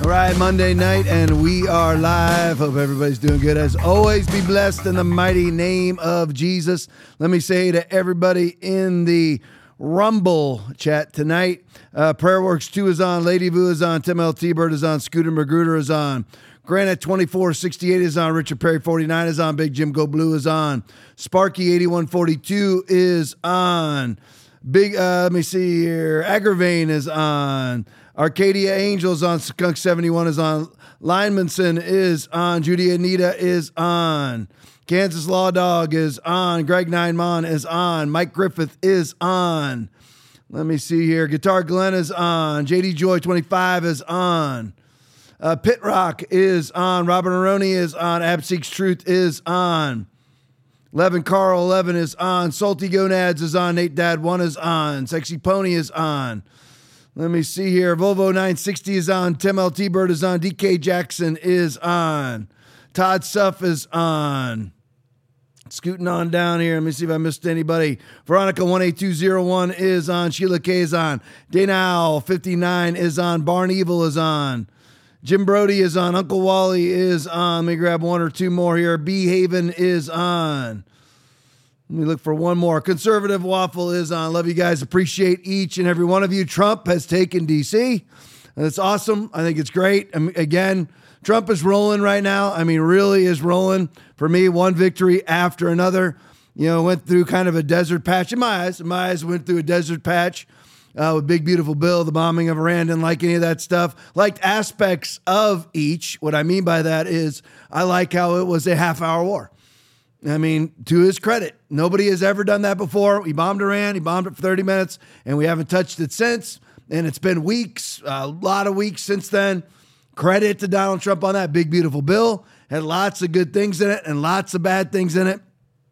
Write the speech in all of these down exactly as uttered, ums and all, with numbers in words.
All right, Monday night, and we are live. Hope everybody's doing good. As always, be blessed in the mighty name of Jesus. Let me say to everybody in the Rumble chat tonight, uh, PrayerWorks two is on, Lady Vu is on, Tim L. T-Bird is on, Scooter Magruder is on, Granite twenty-four sixty-eight is on, Richard Perry forty-nine is on, Big Jim Go Blue is on, Sparky eighty-one forty-two is on, Big, uh, let me see here, Agravain is on, Arcadia Angels on, Skunk seventy-one is on, Linemanson is on, Judy Anita is on, Kansas Law Dog is on, Greg Ninemon is on, Mike Griffith is on. Let me see here, Guitar Glenn is on, J D Joy twenty-five is on, uh, Pit Rock is on, Robert Aroni is on, Abseeks Truth is on, Levin Carl eleven is on, Salty Gonads is on, Nate Dad one is on, Sexy Pony is on. Let me see here. Volvo nine sixty is on. Tim L. T-Bird is on. D K Jackson is on. Todd Suff is on. Scooting on down here. Let me see if I missed anybody. Veronica one eight two zero one is on. Sheila K is on. Dana Owl fifty-nine is on. Barn Evil is on. Jim Brody is on. Uncle Wally is on. Let me grab one or two more here. B Haven is on. Let me look for one more. Conservative Waffle is on. Love you guys. Appreciate each and every one of you. Trump has taken D C. That's awesome. I think it's great. I mean, again, Trump is rolling right now. I mean, really is rolling. For me, one victory after another. You know, went through kind of a desert patch. In my eyes, in my eyes, went through a desert patch uh, with Big Beautiful Bill, the bombing of Iran. Didn't like any of that stuff. Liked aspects of each. What I mean by that is I like how it was a half-hour war. I mean, to his credit, nobody has ever done that before. He bombed Iran. He bombed it for thirty minutes, and we haven't touched it since. And it's been weeks, a lot of weeks since then. Credit to Donald Trump on that. Big Beautiful Bill had lots of good things in it and lots of bad things in it.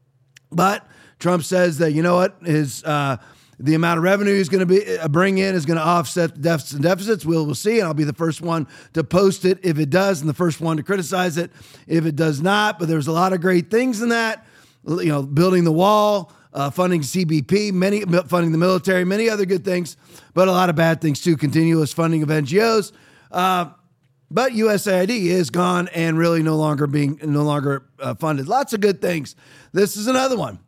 But Trump says that, you know what, his uh, the amount of revenue he's going to be uh, bring in is going to offset the deficits and deficits. We'll, we'll see, and I'll be the first one to post it if it does, and the first one to criticize it if it does not. But there's a lot of great things in that, you know, building the wall, uh, funding C B P, many funding the military, many other good things, but a lot of bad things too. Continuous funding of N G Os, uh, but U S A I D is gone and really no longer being no longer uh, funded. Lots of good things. This is another one.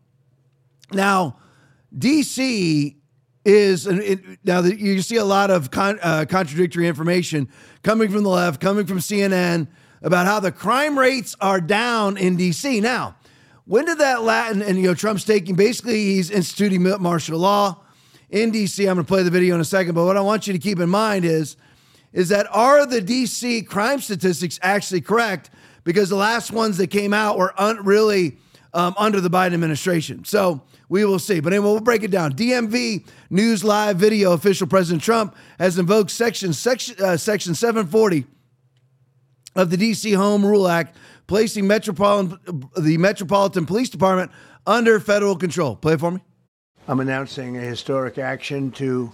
Now, D C is, it, now that you see a lot of con, uh, contradictory information coming from the left, coming from C N N about how the crime rates are down in D C. Now, when did that Latin, and you know, Trump's taking, basically he's instituting martial law in D C. I'm going to play the video in a second, but what I want you to keep in mind is, is that are the D C crime statistics actually correct? Because the last ones that came out were un, really um, under the Biden administration. So we will see. But anyway, we'll break it down. D M V News Live video. Official President Trump has invoked section, section, uh, section seven forty of the D C Home Rule Act, placing Metropolitan, the Metropolitan Police Department under federal control. Play it for me. I'm announcing a historic action to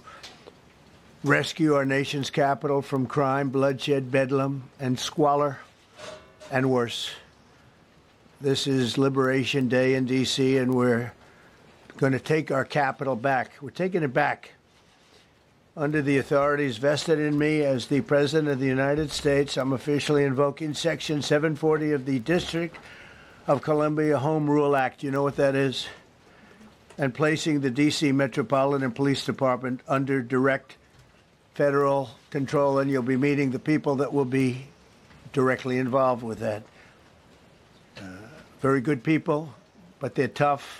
rescue our nation's capital from crime, bloodshed, bedlam, and squalor, and worse. This is Liberation Day in D C, and we're going to take our capital back. We're taking it back under the authorities vested in me as the President of the United States. I'm officially invoking Section seven forty of the District of Columbia Home Rule Act. You know what that is? And placing the D C Metropolitan Police Department under direct federal control, and you'll be meeting the people that will be directly involved with that. Uh, very good people, but they're tough,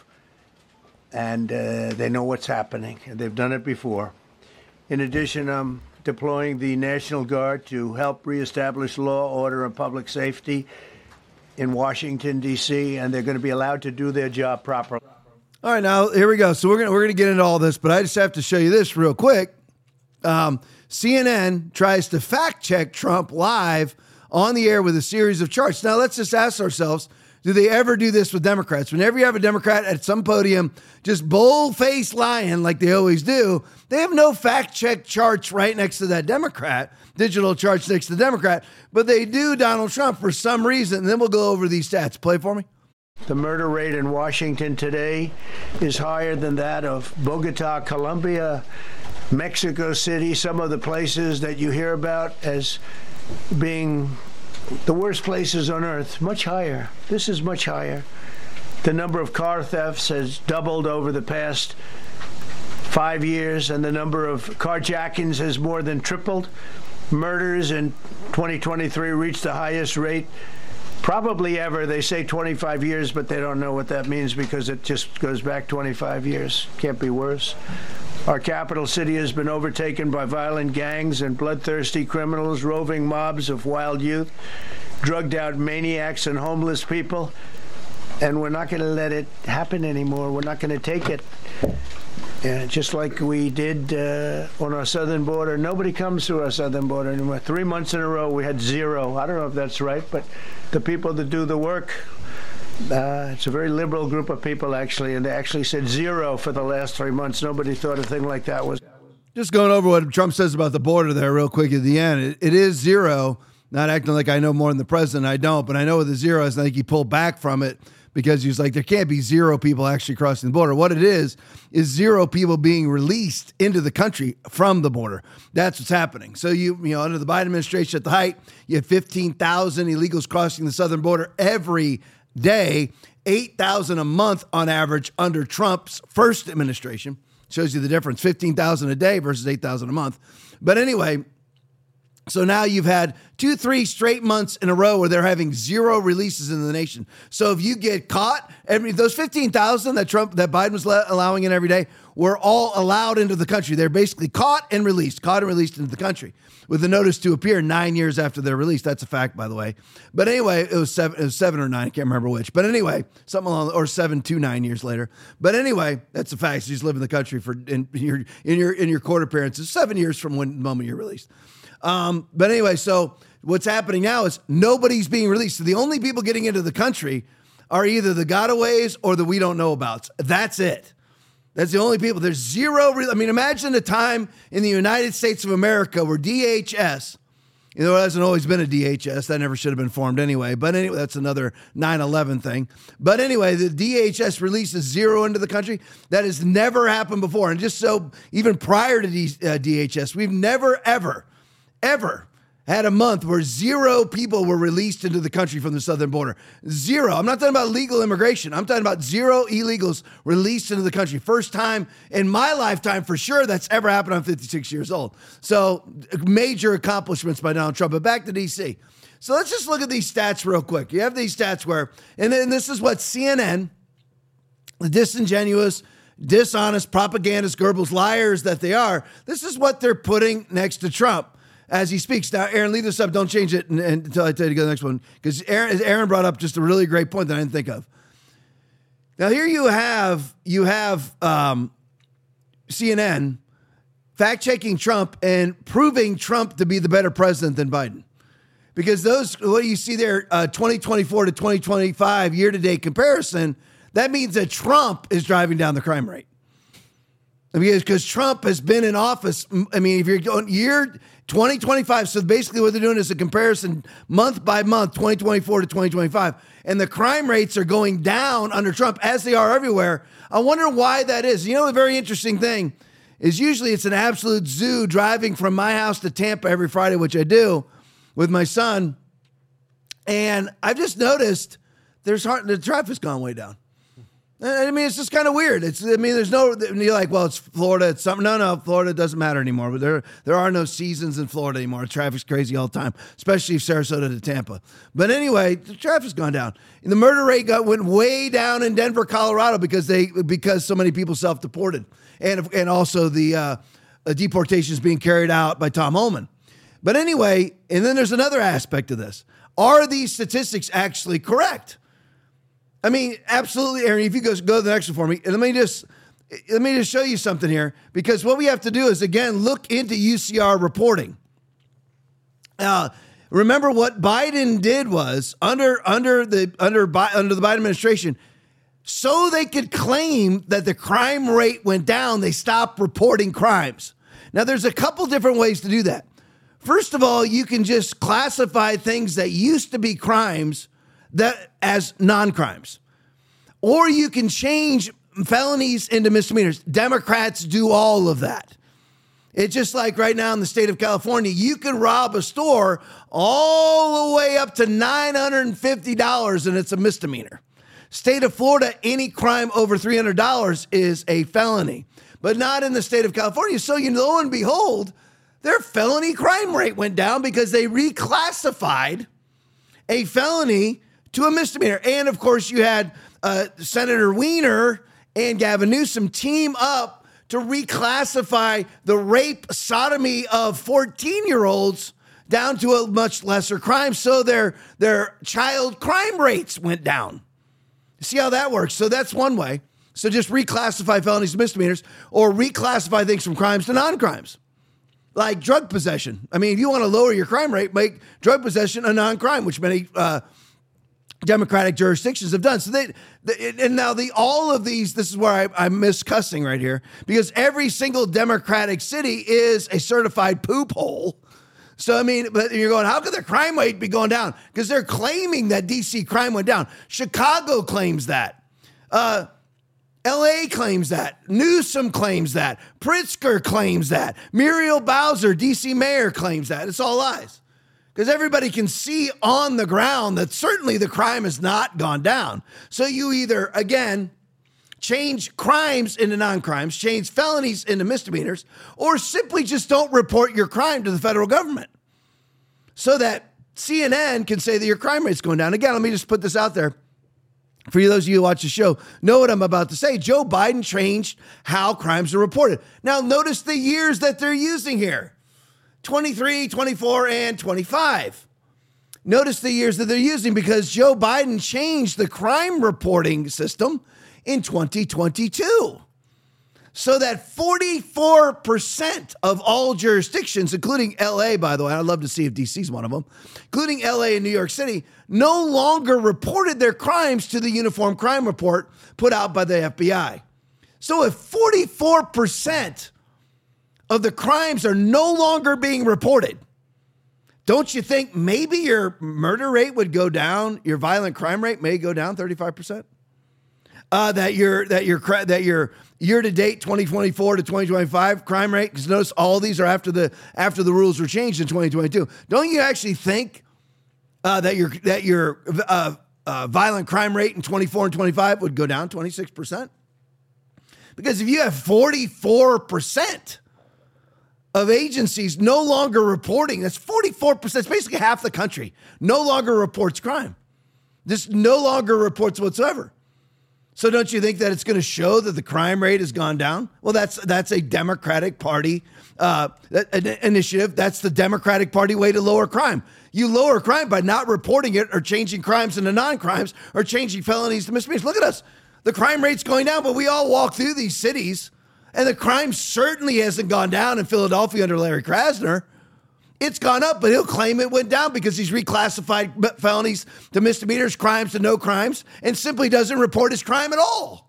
and uh, they know what's happening, and they've done it before. In addition, I'm deploying the National Guard to help reestablish law, order, and public safety in Washington, D C, and they're going to be allowed to do their job properly. All right, now, here we go. So we're going we're gonna get into all this, but I just have to show you this real quick. Um, C N N tries to fact-check Trump live on the air with a series of charts. Now, let's just ask ourselves, do they ever do this with Democrats? Whenever you have a Democrat at some podium just bold-faced lying like they always do, they have no fact-check charts right next to that Democrat, digital charts next to the Democrat, but they do Donald Trump for some reason, and then we'll go over these stats. Play for me. The murder rate in Washington today is higher than that of Bogota, Colombia, Mexico City, some of the places that you hear about as being the worst places on earth, much higher. This is much higher. The number of car thefts has doubled over the past five years, and the number of carjackings has more than tripled. Murders in twenty twenty-three reached the highest rate probably ever. They say twenty-five years, but they don't know what that means because it just goes back twenty-five years. Can't be worse. Our capital city has been overtaken by violent gangs and bloodthirsty criminals, roving mobs of wild youth, drugged-out maniacs and homeless people. And we're not going to let it happen anymore. We're not going to take it. Uh, just like we did uh, on our southern border. Nobody comes through our southern border anymore. Three months in a row, we had zero. I don't know if that's right, but the people that do the work, uh, it's a very liberal group of people, actually, and they actually said zero for the last three months. Nobody thought a thing like that was. Just going over what Trump says about the border there real quick at the end. It, it is zero, not acting like I know more than the president. I don't, but I know what the zero is. I think he pulled back from it because he was like, there can't be zero people actually crossing the border. What it is, is zero people being released into the country from the border. That's what's happening. So, you you know, under the Biden administration at the height, you had fifteen thousand illegals crossing the southern border every day, eight thousand a month on average under Trump's first administration. Shows you the difference, fifteen thousand a day versus eight thousand a month. But anyway, so now you've had two, three straight months in a row where they're having zero releases in the nation. So if you get caught, every those fifteen thousand that Trump, that Biden was le- allowing in every day were all allowed into the country. They're basically caught and released, caught and released into the country with a notice to appear nine years after they're released. That's a fact, by the way. But anyway, it was seven, it was seven or nine. I can't remember which. But anyway, something along, or seven to nine years later. But anyway, that's a fact. So you just live in the country for in your in your in your court appearances, seven years from when the moment you're released. Um, but anyway, so what's happening now is nobody's being released. So the only people getting into the country are either the gotaways or the we don't know abouts. That's it. That's the only people. There's zero. Re- I mean, imagine a time in the United States of America where D H S, you know, there hasn't always been a D H S. That never should have been formed anyway. But anyway, that's another nine eleven thing. But anyway, the D H S releases zero into the country. That has never happened before. And just so, even prior to D- uh, D H S, we've never, ever, ever had a month where zero people were released into the country from the southern border. Zero. I'm not talking about legal immigration. I'm talking about zero illegals released into the country. First time in my lifetime, for sure, that's ever happened. I'm fifty-six years old. So major accomplishments by Donald Trump. But back to D C. So let's just look at these stats real quick. You have these stats where, and then this is what C N N, the disingenuous, dishonest, propagandist, Goebbels liars that they are, this is what they're putting next to Trump as he speaks. Now, Aaron, leave this up. Don't change it and, and, until I tell you to go to the next one. Because Aaron, Aaron brought up just a really great point that I didn't think of. Now, here you have you have um, C N N fact-checking Trump and proving Trump to be the better president than Biden. Because those, what you see there, uh, twenty twenty-four to twenty twenty-five year-to-date comparison, that means that Trump is driving down the crime rate. Because Trump has been in office. I mean, if you're going year twenty twenty-five, so basically what they're doing is a comparison month by month, twenty twenty-four to twenty twenty-five, and the crime rates are going down under Trump as they are everywhere. I wonder why that is. You know, the very interesting thing is usually it's an absolute zoo driving from my house to Tampa every Friday, which I do with my son, and I've just noticed there's hard, the traffic's gone way down. I mean, it's just kind of weird. It's, I mean, there's no, you're like, well, it's Florida. It's something. No, no, Florida doesn't matter anymore. But there, there are no seasons in Florida anymore. Traffic's crazy all the time, especially Sarasota to Tampa. But anyway, the traffic's gone down. And the murder rate got went way down in Denver, Colorado, because they, because so many people self-deported, and and also the uh, deportation is being carried out by Tom Homan. But anyway, and then there's another aspect of this: are these statistics actually correct? I mean, absolutely, Aaron. If you go go to the next one for me, and let me just let me just show you something here, because what we have to do is again look into U C R reporting. Uh, remember what Biden did was under under the under under the Biden administration, so they could claim that the crime rate went down, they stopped reporting crimes. Now, there's a couple different ways to do that. First of all, you can just classify things that used to be crimes that as non-crimes. Or you can change felonies into misdemeanors. Democrats do all of that. It's just like right now in the state of California, you can rob a store all the way up to nine hundred fifty dollars and it's a misdemeanor. State of Florida, any crime over three hundred dollars is a felony, but not in the state of California. So, you know, lo and behold, their felony crime rate went down because they reclassified a felony to a misdemeanor. And of course, you had uh, Senator Weiner and Gavin Newsom team up to reclassify the rape, sodomy of fourteen-year-olds down to a much lesser crime, so their, their child crime rates went down. See how that works? So that's one way. So just reclassify felonies to misdemeanors, or reclassify things from crimes to non-crimes, like drug possession. I mean, if you want to lower your crime rate, make drug possession a non-crime, which many uh, Democratic jurisdictions have done. So they, they and now the all of these, this is where I, I miss cussing right here, because every single Democratic city is a certified poop hole. So, I mean, but you're going, how could their crime rate be going down? Because they're claiming that D C crime went down. Chicago claims that. Uh, L A claims that. Newsom claims that. Pritzker claims that. Muriel Bowser, D C mayor, claims that. It's all lies. Because everybody can see on the ground that certainly the crime has not gone down. So you either, again, change crimes into non-crimes, change felonies into misdemeanors, or simply just don't report your crime to the federal government so that C N N can say that your crime rate's going down. Again, let me just put this out there. For you, those of you who watch the show, know what I'm about to say. Joe Biden changed how crimes are reported. Now, notice the years that they're using here. twenty-three, twenty-four, and twenty-five. Notice the years that they're using because Joe Biden changed the crime reporting system in twenty twenty-two. So that forty-four percent of all jurisdictions, including L A, by the way, I'd love to see if D C is one of them, including L A and New York City, no longer reported their crimes to the Uniform Crime Report put out by the F B I. So if forty-four percent of the crimes are no longer being reported, don't you think maybe your murder rate would go down? Your violent crime rate may go down thirty-five percent. Uh, that your that your that your year to date twenty twenty-four to twenty twenty-five crime rate, because notice all these are after the after the rules were changed in twenty twenty-two. Don't you actually think uh, that your that your uh, uh, violent crime rate in twenty-four and twenty-five would go down twenty-six percent? Because if you have forty-four percent of agencies no longer reporting, that's forty-four percent. It's basically half the country no longer reports crime. This no longer reports whatsoever. So don't you think that it's going to show that the crime rate has gone down? Well, that's that's a Democratic Party uh, initiative. That's the Democratic Party way to lower crime. You lower crime by not reporting it or changing crimes into non-crimes or changing felonies to misdemeanors. Look at us. The crime rate's going down, but we all walk through these cities, and the crime certainly hasn't gone down in Philadelphia under Larry Krasner. It's gone up, but he'll claim it went down because he's reclassified felonies to misdemeanors, crimes to no crimes, and simply doesn't report his crime at all.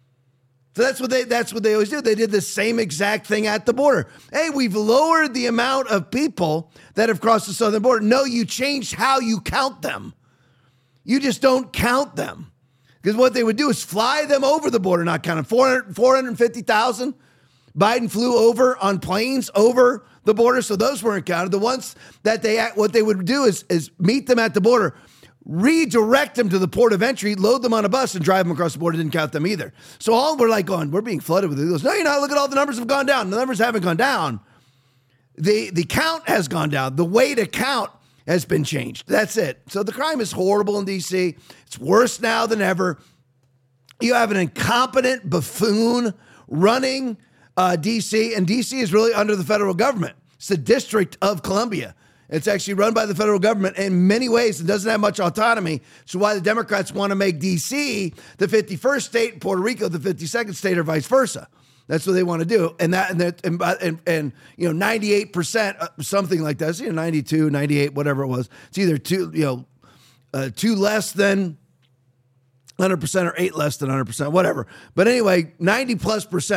So that's what they that's what they always do. They did the same exact thing at the border. Hey, we've lowered the amount of people that have crossed the southern border. No, you changed how you count them. You just don't count them. Because what they would do is fly them over the border, not count them. four hundred fifty thousand Biden flew over on planes over the border, so those weren't counted. The ones that they, what they would do is, is meet them at the border, redirect them to the port of entry, load them on a bus, and drive them across the border. Didn't count them either. So all we're like going, we're being flooded with it. He goes, no, you're not. Look at all the numbers have gone down. The numbers haven't gone down. The, the count has gone down. The way to count has been changed. That's it. So the crime is horrible in D C. It's worse now than ever. You have an incompetent buffoon running uh, D C, and D C is really under the federal government. It's the District of Columbia. It's actually run by the federal government in many ways. It doesn't have much autonomy. So why the Democrats want to make D C the fifty-first state and Puerto Rico the fifty-second state or vice versa. That's what they want to do. And that, and that, and, and, and you know, ninety-eight percent, something like that, you know, ninety-two, ninety-eight, whatever it was. It's either two, you know, uh, two less than one hundred percent or eight less than one hundred percent, whatever. But anyway, ninety plus percent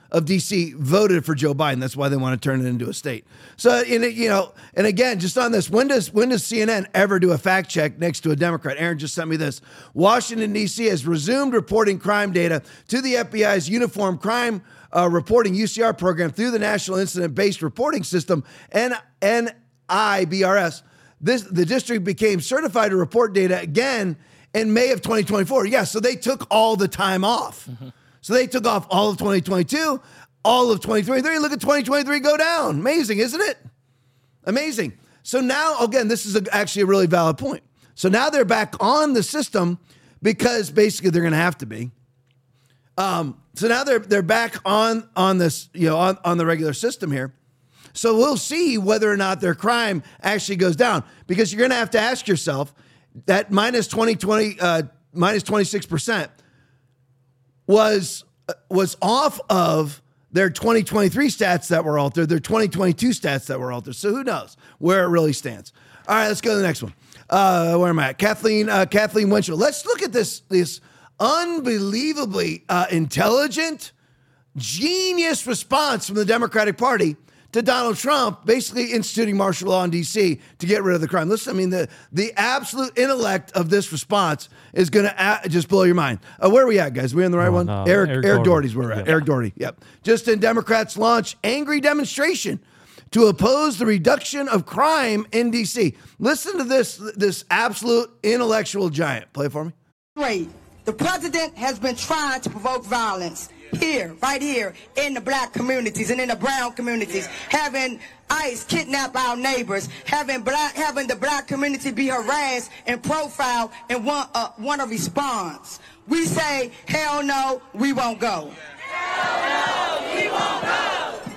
of D C voted for Joe Biden. That's why they want to turn it into a state. So, in it, you know, and again, just on this, when does when does C N N ever do a fact check next to a Democrat? Aaron just sent me this. Washington, D C has resumed reporting crime data to the F B I's Uniform Crime uh, Reporting U C R program through the National Incident-Based Reporting System, N I B R S. This, the district became certified to report data again in May of twenty twenty-four. Yeah, so they took all the time off. Mm-hmm. So they took off all of twenty twenty-two, all of twenty twenty-three. Look at twenty twenty-three go down. Amazing, isn't it? Amazing. So now, again, this is a, actually a really valid point. So now they're back on the system because basically they're going to have to be. Um, so now they're they're back on on this, you know, on, on the regular system here. So we'll see whether or not their crime actually goes down, because you're going to have to ask yourself that minus twenty twenty, uh, minus twenty-six percent was uh, was off of their twenty twenty-three stats that were altered, their twenty twenty-two stats that were altered. So who knows where it really stands? All right, let's go to the next one. Uh, where am I at? Kathleen, uh, Kathleen Winchell. Let's look at this, this unbelievably uh, intelligent, genius response from the Democratic Party to Donald Trump basically instituting martial law in D C to get rid of the crime. Listen, I mean, the, the absolute intellect of this response is going to a- just blow your mind. Uh, where are we at, guys? Are we in the right oh, one? No. Eric, Eric, Eric Doherty. Doherty's where we're at. Yeah. Eric Doherty, yep. Just in Democrats launch angry demonstration to oppose the reduction of crime in D C. Listen to this, this absolute intellectual giant. Play it for me. Great. The president has been trying to provoke violence here, right here, in the black communities and in the brown communities, having ICE kidnap our neighbors, having black, having the black community be harassed and profiled and want, uh, want a response. We say, hell no, we won't go. Hell no, we won't go.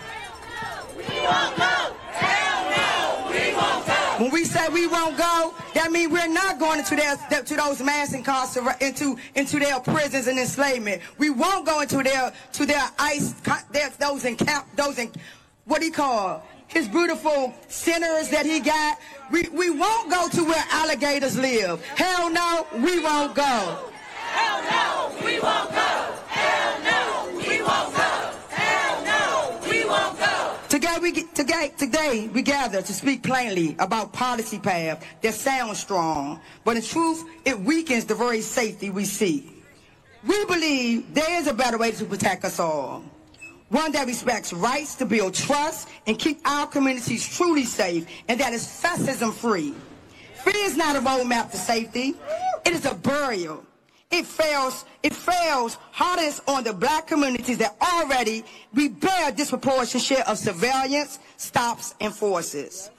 We won't go. Hell no, we won't go. When we say we won't go, that means we're not going into their to those mass incarceration into into their prisons and enslavement. We won't go into their to their ICE their, those in cap those in what do you call his beautiful centers that he got. We we won't go to where alligators live. Hell no, we won't go. Hell no, we won't go. Hell no, we won't go. Hell no, we won't go. Today we today today we gather to speak plainly about policy path that sounds strong, but in truth it weakens the very safety we seek. We believe there is a better way to protect us all, one that respects rights to build trust and keep our communities truly safe, and that is fascism free. Fear is not a roadmap to safety; it is a burial. It fails, it fails hardest on the black communities that already we bear a disproportionate share of surveillance, stops, and forces.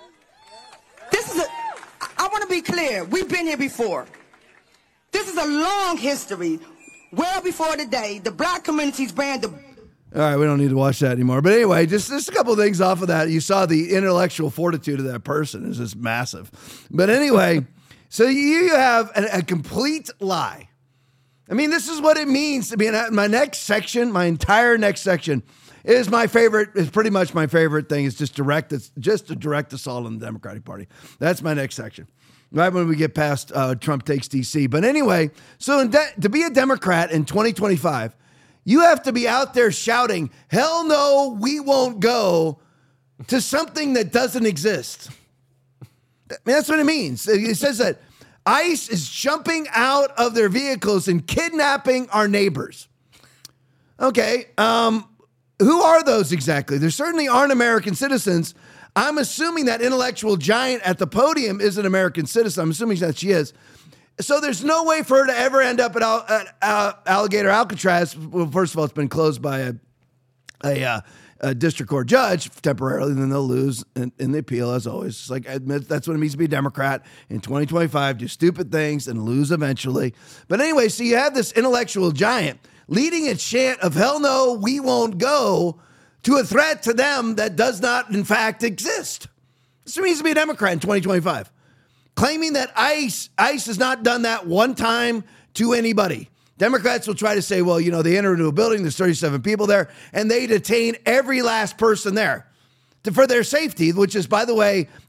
This is a, I want to be clear, we've been here before. This is a long history. Well before today, the black communities bear the All right, we don't need to watch that anymore. But anyway, just, just a couple of things off of that. You saw the intellectual fortitude of that person is just massive. But anyway, so you have a, a complete lie. I mean, this is what it means to be in my next section. My entire next section is my favorite. Is pretty much my favorite thing. Is just direct. It's just a direct assault on the Democratic Party. That's my next section. Right when we get past uh, Trump takes D C. But anyway, so in de- to be a Democrat in twenty twenty-five, you have to be out there shouting, "Hell no, we won't go," to something that doesn't exist. I mean, that's what it means. It says that ICE is jumping out of their vehicles and kidnapping our neighbors. Okay, um, who are those exactly? There certainly aren't American citizens. I'm assuming that intellectual giant at the podium is an American citizen. I'm assuming that she is. So there's no way for her to ever end up at, Al- at uh, Alligator Alcatraz. Well, first of all, it's been closed by a, a, uh, a district court judge temporarily, and then they'll lose in, in the appeal, as always. It's like, admit, that's what it means to be a Democrat in twenty twenty-five, do stupid things and lose eventually. But anyway, so you have this intellectual giant leading a chant of hell no, we won't go, to a threat to them that does not, in fact, exist. This means to be a Democrat in twenty twenty-five. Claiming that ICE, ICE has not done that one time to anybody. Democrats will try to say, well, you know, they enter into a building, there's thirty-seven people there, and they detain every last person there to, for their safety, which is, by the way,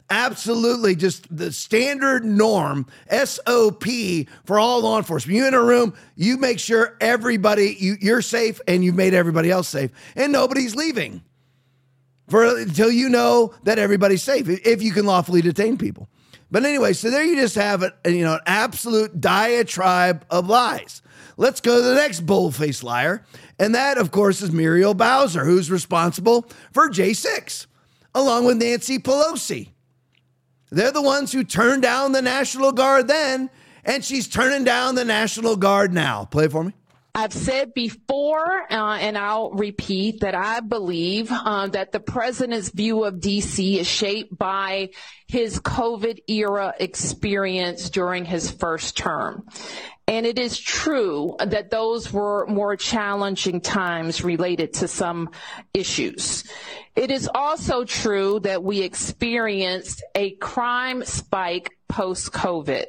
absolutely just the standard norm, S O P for all law enforcement. You in a room, you make sure everybody, you, you're safe and you've made everybody else safe and nobody's leaving for until you know that everybody's safe, if you can lawfully detain people. But anyway, so there you just have it, you know, an absolute diatribe of lies. Let's go to the next bold-faced liar. And that, of course, is Muriel Bowser, who's responsible for J six, along with Nancy Pelosi. They're the ones who turned down the National Guard then, and she's turning down the National Guard now. Play it for me. I've said before, uh, and I'll repeat, that I believe uh, that the president's view of D C is shaped by his COVID era experience during his first term. And it is true that those were more challenging times related to some issues. It is also true that we experienced a crime spike post-COVID.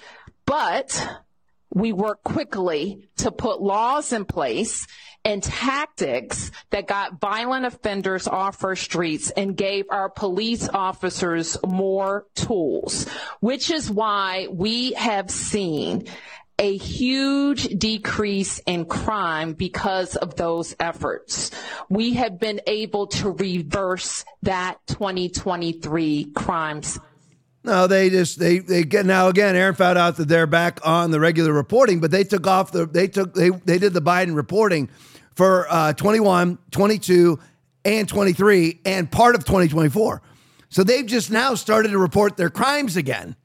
But we worked quickly to put laws in place and tactics that got violent offenders off our streets and gave our police officers more tools, which is why we have seen a huge decrease in crime because of those efforts. We have been able to reverse that twenty twenty-three crimes. No, they just they they get now again. Aaron found out that they're back on the regular reporting, but they took off the they took they they did the Biden reporting for uh, twenty-one, twenty-two, and twenty-three, and part of twenty twenty-four. So they've just now started to report their crimes again.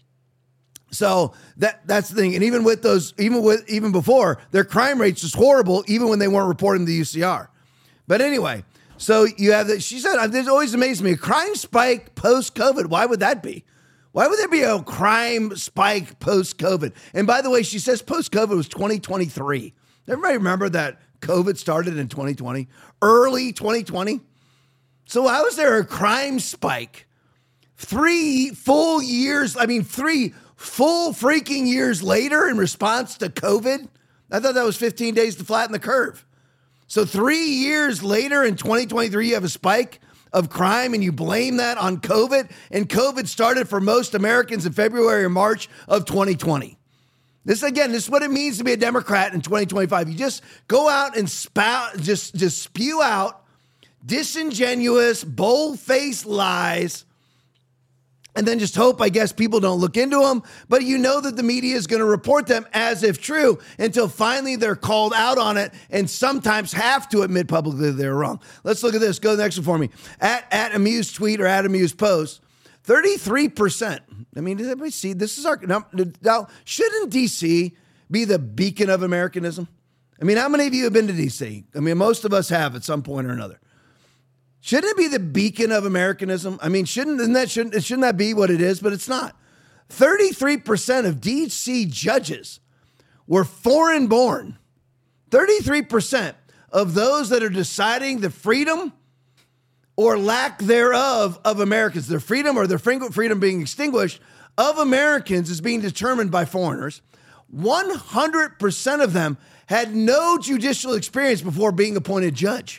So that that's the thing, and even with those, even with even before, their crime rates was horrible, even when they weren't reporting the U C R. But anyway, so you have that. She said, "This always amazed me: a crime spike post COVID. Why would that be? Why would there be a crime spike post COVID?" And by the way, she says post COVID was twenty twenty-three. Everybody remember that COVID started in twenty twenty, early twenty twenty. So how is there a crime spike? Three full years. I mean, three. Full freaking years later in response to COVID? I thought that was fifteen days to flatten the curve. So three years later in twenty twenty-three, you have a spike of crime and you blame that on COVID. And COVID started for most Americans in February or March of twenty twenty. This, again, this is what it means to be a Democrat in twenty twenty-five. You just go out and spout, just, just spew out disingenuous, bold-faced lies, and then just hope, I guess, people don't look into them. But you know that the media is going to report them as if true until finally they're called out on it and sometimes have to admit publicly that they're wrong. Let's look at this. Go to the next one for me. At, at Amuse Tweet or at Amuse Post, thirty-three percent. I mean, did everybody see? This is our, now, now, shouldn't D C be the beacon of Americanism? I mean, how many of you have been to D C? I mean, most of us have at some point or another. Shouldn't it be the beacon of Americanism? I mean, shouldn't and that shouldn't shouldn't that be what it is? But it's not. thirty-three percent of D C judges were foreign born. thirty-three percent of those that are deciding the freedom or lack thereof of Americans, their freedom or their freedom being extinguished of Americans is being determined by foreigners. one hundred percent of them had no judicial experience before being appointed judge.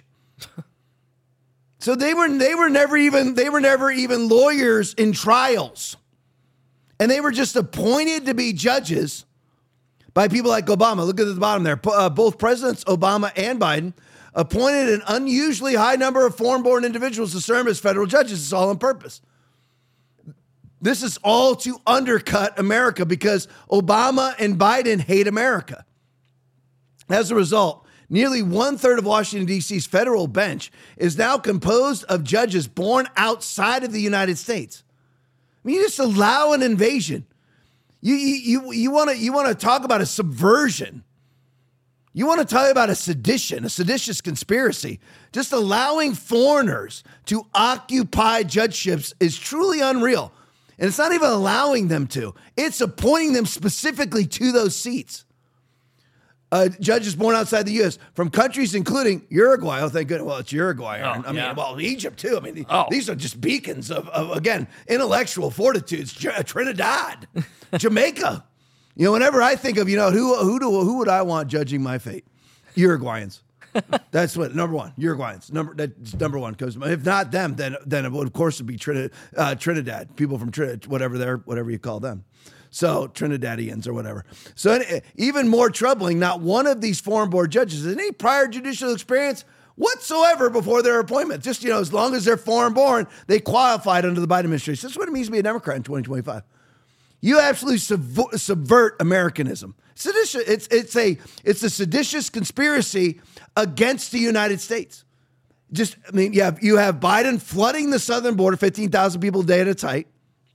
So they were they were never even they were never even lawyers in trials. And they were just appointed to be judges by people like Obama. Look at the bottom there. Uh, both presidents, Obama and Biden, appointed an unusually high number of foreign-born individuals to serve as federal judges. It's all on purpose. This is all to undercut America because Obama and Biden hate America. As a result, nearly one-third of Washington, D C's federal bench is now composed of judges born outside of the United States. I mean, you just allow an invasion. You you you want to you want to talk about a subversion. You want to talk about a sedition, a seditious conspiracy. Just allowing foreigners to occupy judgeships is truly unreal. And it's not even allowing them to. It's appointing them specifically to those seats. Uh, judges born outside the U S from countries including Uruguay. Oh, thank goodness. Well, it's Uruguay. Oh, I mean, yeah. well, Egypt too. I mean, the, oh. these are just beacons of, of again, intellectual fortitudes. J- Trinidad, Jamaica. You know, whenever I think of, you know, who who do who would I want judging my fate? Uruguayans. That's what number one. Uruguayans, number that's number one. Because if not them, then then it would of course would be Trinidad, uh, Trinidad people from Trinidad, whatever they're whatever you call them. So Trinidadians or whatever. So even more troubling, not one of these foreign-born judges has any prior judicial experience whatsoever before their appointment. Just, you know, as long as they're foreign-born, they qualified under the Biden administration. That's what it means to be a Democrat in twenty twenty-five. You absolutely subvert, subvert Americanism. Seditious, it's it's a it's a seditious conspiracy against the United States. Just, I mean, you have you have Biden flooding the southern border, fifteen thousand people a day at a time.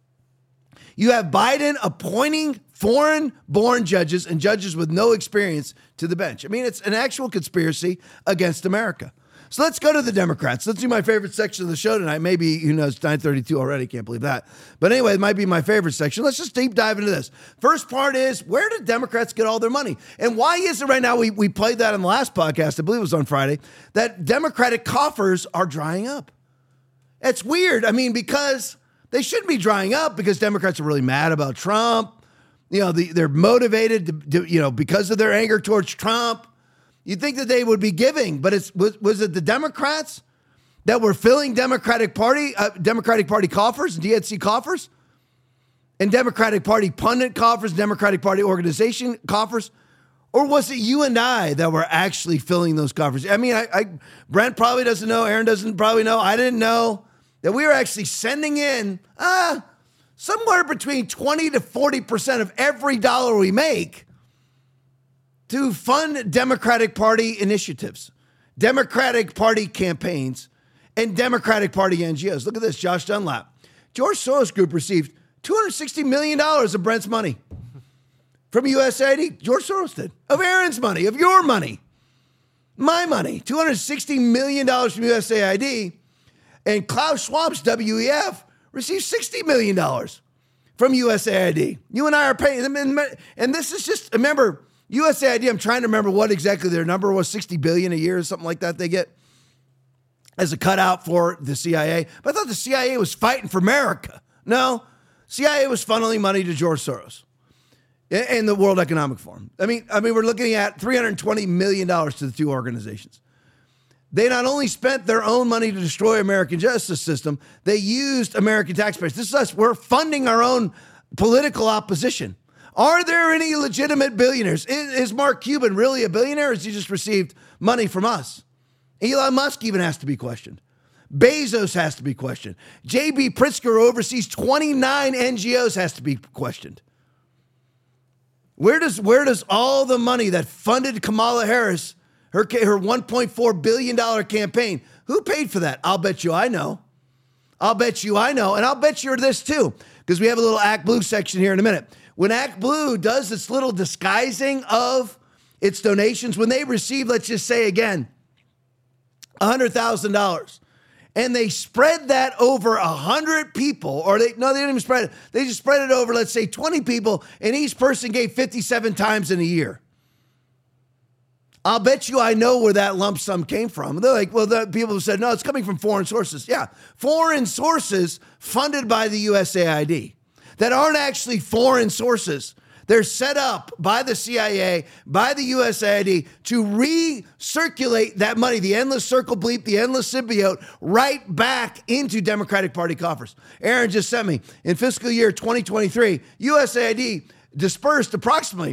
You have Biden appointing foreign-born judges and judges with no experience to the bench. I mean, it's an actual conspiracy against America. So let's go to the Democrats. Let's do my favorite section of the show tonight. Maybe, you know, it's nine thirty-two already. Can't believe that. But anyway, it might be my favorite section. Let's just deep dive into this. First part is, where did Democrats get all their money? And why is it right now, we, we played that in the last podcast, I believe it was on Friday, that Democratic coffers are drying up? It's weird. I mean, because they shouldn't be drying up because Democrats are really mad about Trump. You know, the, they're motivated, to, to, you know, because of their anger towards Trump. You'd think that they would be giving, but it's was, was it the Democrats that were filling Democratic Party, uh, Democratic Party coffers, D N C coffers, and Democratic Party pundit coffers, Democratic Party organization coffers? Or was it you and I that were actually filling those coffers? I mean, I, I Brent probably doesn't know. Aaron doesn't probably know. I didn't know that we were actually sending in uh, somewhere between twenty to forty percent of every dollar we make to fund Democratic Party initiatives, Democratic Party campaigns, and Democratic Party N G Os. Look at this, Josh Dunlap. George Soros Group received two hundred sixty million dollars of Brent's money from U S A I D. George Soros did. Of Aaron's money, of your money, my money. two hundred sixty million dollars from U S A I D. And Klaus Schwab's W E F received sixty million dollars from U S A I D. You and I are paying them. And this is just, remember, U S A I D, I'm trying to remember what exactly their number was, sixty billion dollars a year or something like that they get as a cutout for the C I A. But I thought the C I A was fighting for America. No, C I A was funneling money to George Soros and the World Economic Forum. I mean, I mean, we're looking at three hundred twenty million dollars to the two organizations. They not only spent their own money to destroy American justice system, they used American taxpayers. This is us. We're funding our own political opposition. Are there any legitimate billionaires? Is, is Mark Cuban really a billionaire, or has he just received money from us? Elon Musk even has to be questioned. Bezos has to be questioned. J B Pritzker, who oversees twenty-nine N G Os, has to be questioned. Where does, where does all the money that funded Kamala Harris, her, her one point four billion dollars campaign, who paid for that? I'll bet you I know. I'll bet you I know. And I'll bet you this too, because we have a little Act Blue section here in a minute. When Act Blue does its little disguising of its donations, when they receive, let's just say again, one hundred thousand dollars, and they spread that over one hundred people, or they, no, they didn't even spread it. They just spread it over, let's say, twenty people, and each person gave fifty-seven times in a year. I'll bet you I know where that lump sum came from. They're like, well, the people have said, no, it's coming from foreign sources. Yeah, foreign sources funded by the U S A I D that aren't actually foreign sources. They're set up by the C I A, by the U S A I D to recirculate that money, the endless circle bleep, the endless symbiote, right back into Democratic Party coffers. Aaron just sent me, in fiscal year twenty twenty-three, U S A I D dispersed approximately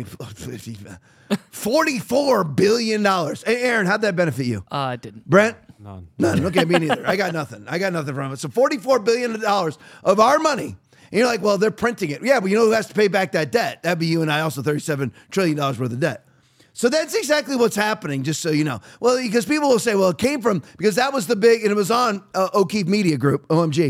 forty-four billion dollars. Hey, Aaron, how'd that benefit you? Uh, it didn't. Brent? None. None. Okay, me neither. I got nothing. I got nothing from it. So forty-four billion dollars of our money. And you're like, well, they're printing it. Yeah, but you know who has to pay back that debt? That'd be you and I, also thirty-seven trillion dollars worth of debt. So that's exactly what's happening, just so you know. Well, because people will say, well, it came from, because that was the big, and it was on uh, O'Keefe Media Group, O M G.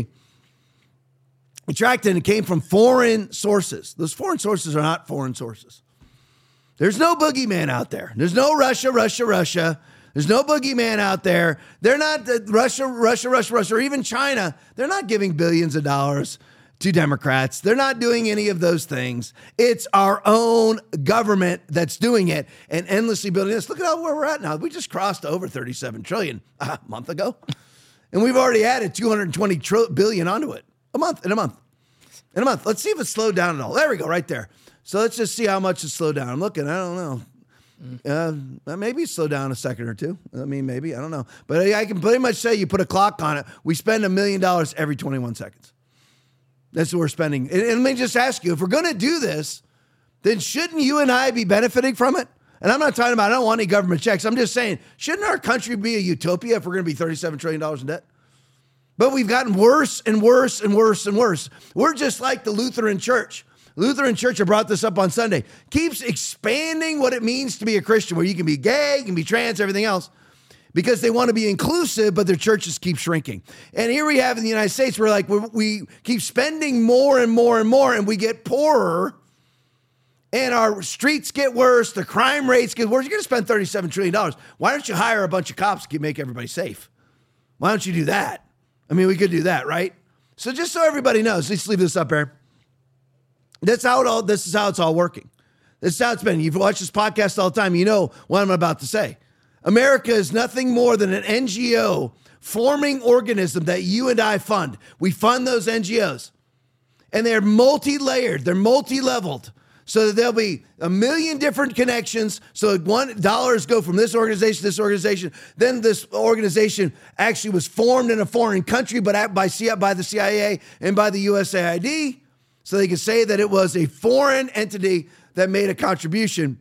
It tracked it, and it came from foreign sources. Those foreign sources are not foreign sources. There's no boogeyman out there. There's no Russia, Russia, Russia. There's no boogeyman out there. They're not uh, Russia, Russia, Russia, Russia, or even China. They're not giving billions of dollars to Democrats. They're not doing any of those things. It's our own government that's doing it and endlessly building this. Look at how, where we're at now. We just crossed over thirty-seven trillion a month ago. And we've already added two hundred twenty billion onto it. A month, in a month, in a month. Let's see if it's slowed down at all. There we go, right there. So let's just see how much it's slowed down. I'm looking, I don't know. Uh, maybe slow down a second or two. I mean, maybe, I don't know. But I can pretty much say you put a clock on it. We spend a million dollars every twenty-one seconds. That's what we're spending. And, and let me just ask you, if we're going to do this, then shouldn't you and I be benefiting from it? And I'm not talking about, I don't want any government checks. I'm just saying, shouldn't our country be a utopia if we're going to be thirty-seven trillion dollars in debt? But we've gotten worse and worse and worse and worse. We're just like the Lutheran Church. Lutheran Church, I brought this up on Sunday, keeps expanding what it means to be a Christian, where you can be gay, you can be trans, everything else, because they want to be inclusive, but their churches keep shrinking. And here we have in the United States, we're like, we keep spending more and more and more, and we get poorer, and our streets get worse, the crime rates get worse. You're going to spend thirty-seven trillion dollars. Why don't you hire a bunch of cops to make everybody safe? Why don't you do that? I mean, we could do that, right? So just so everybody knows, let's leave this up here. That's how it all, this is how it's all working. This is how it's been. You've watched this podcast all the time. You know what I'm about to say. America is nothing more than an N G O forming organism that you and I fund. We fund those N G Os. And they're multi-layered. They're multi-leveled. So that there'll be a million different connections. So one dollars go from this organization to this organization. Then this organization actually was formed in a foreign country, but by, by the C I A and by the U S A I D. So they can say that it was a foreign entity that made a contribution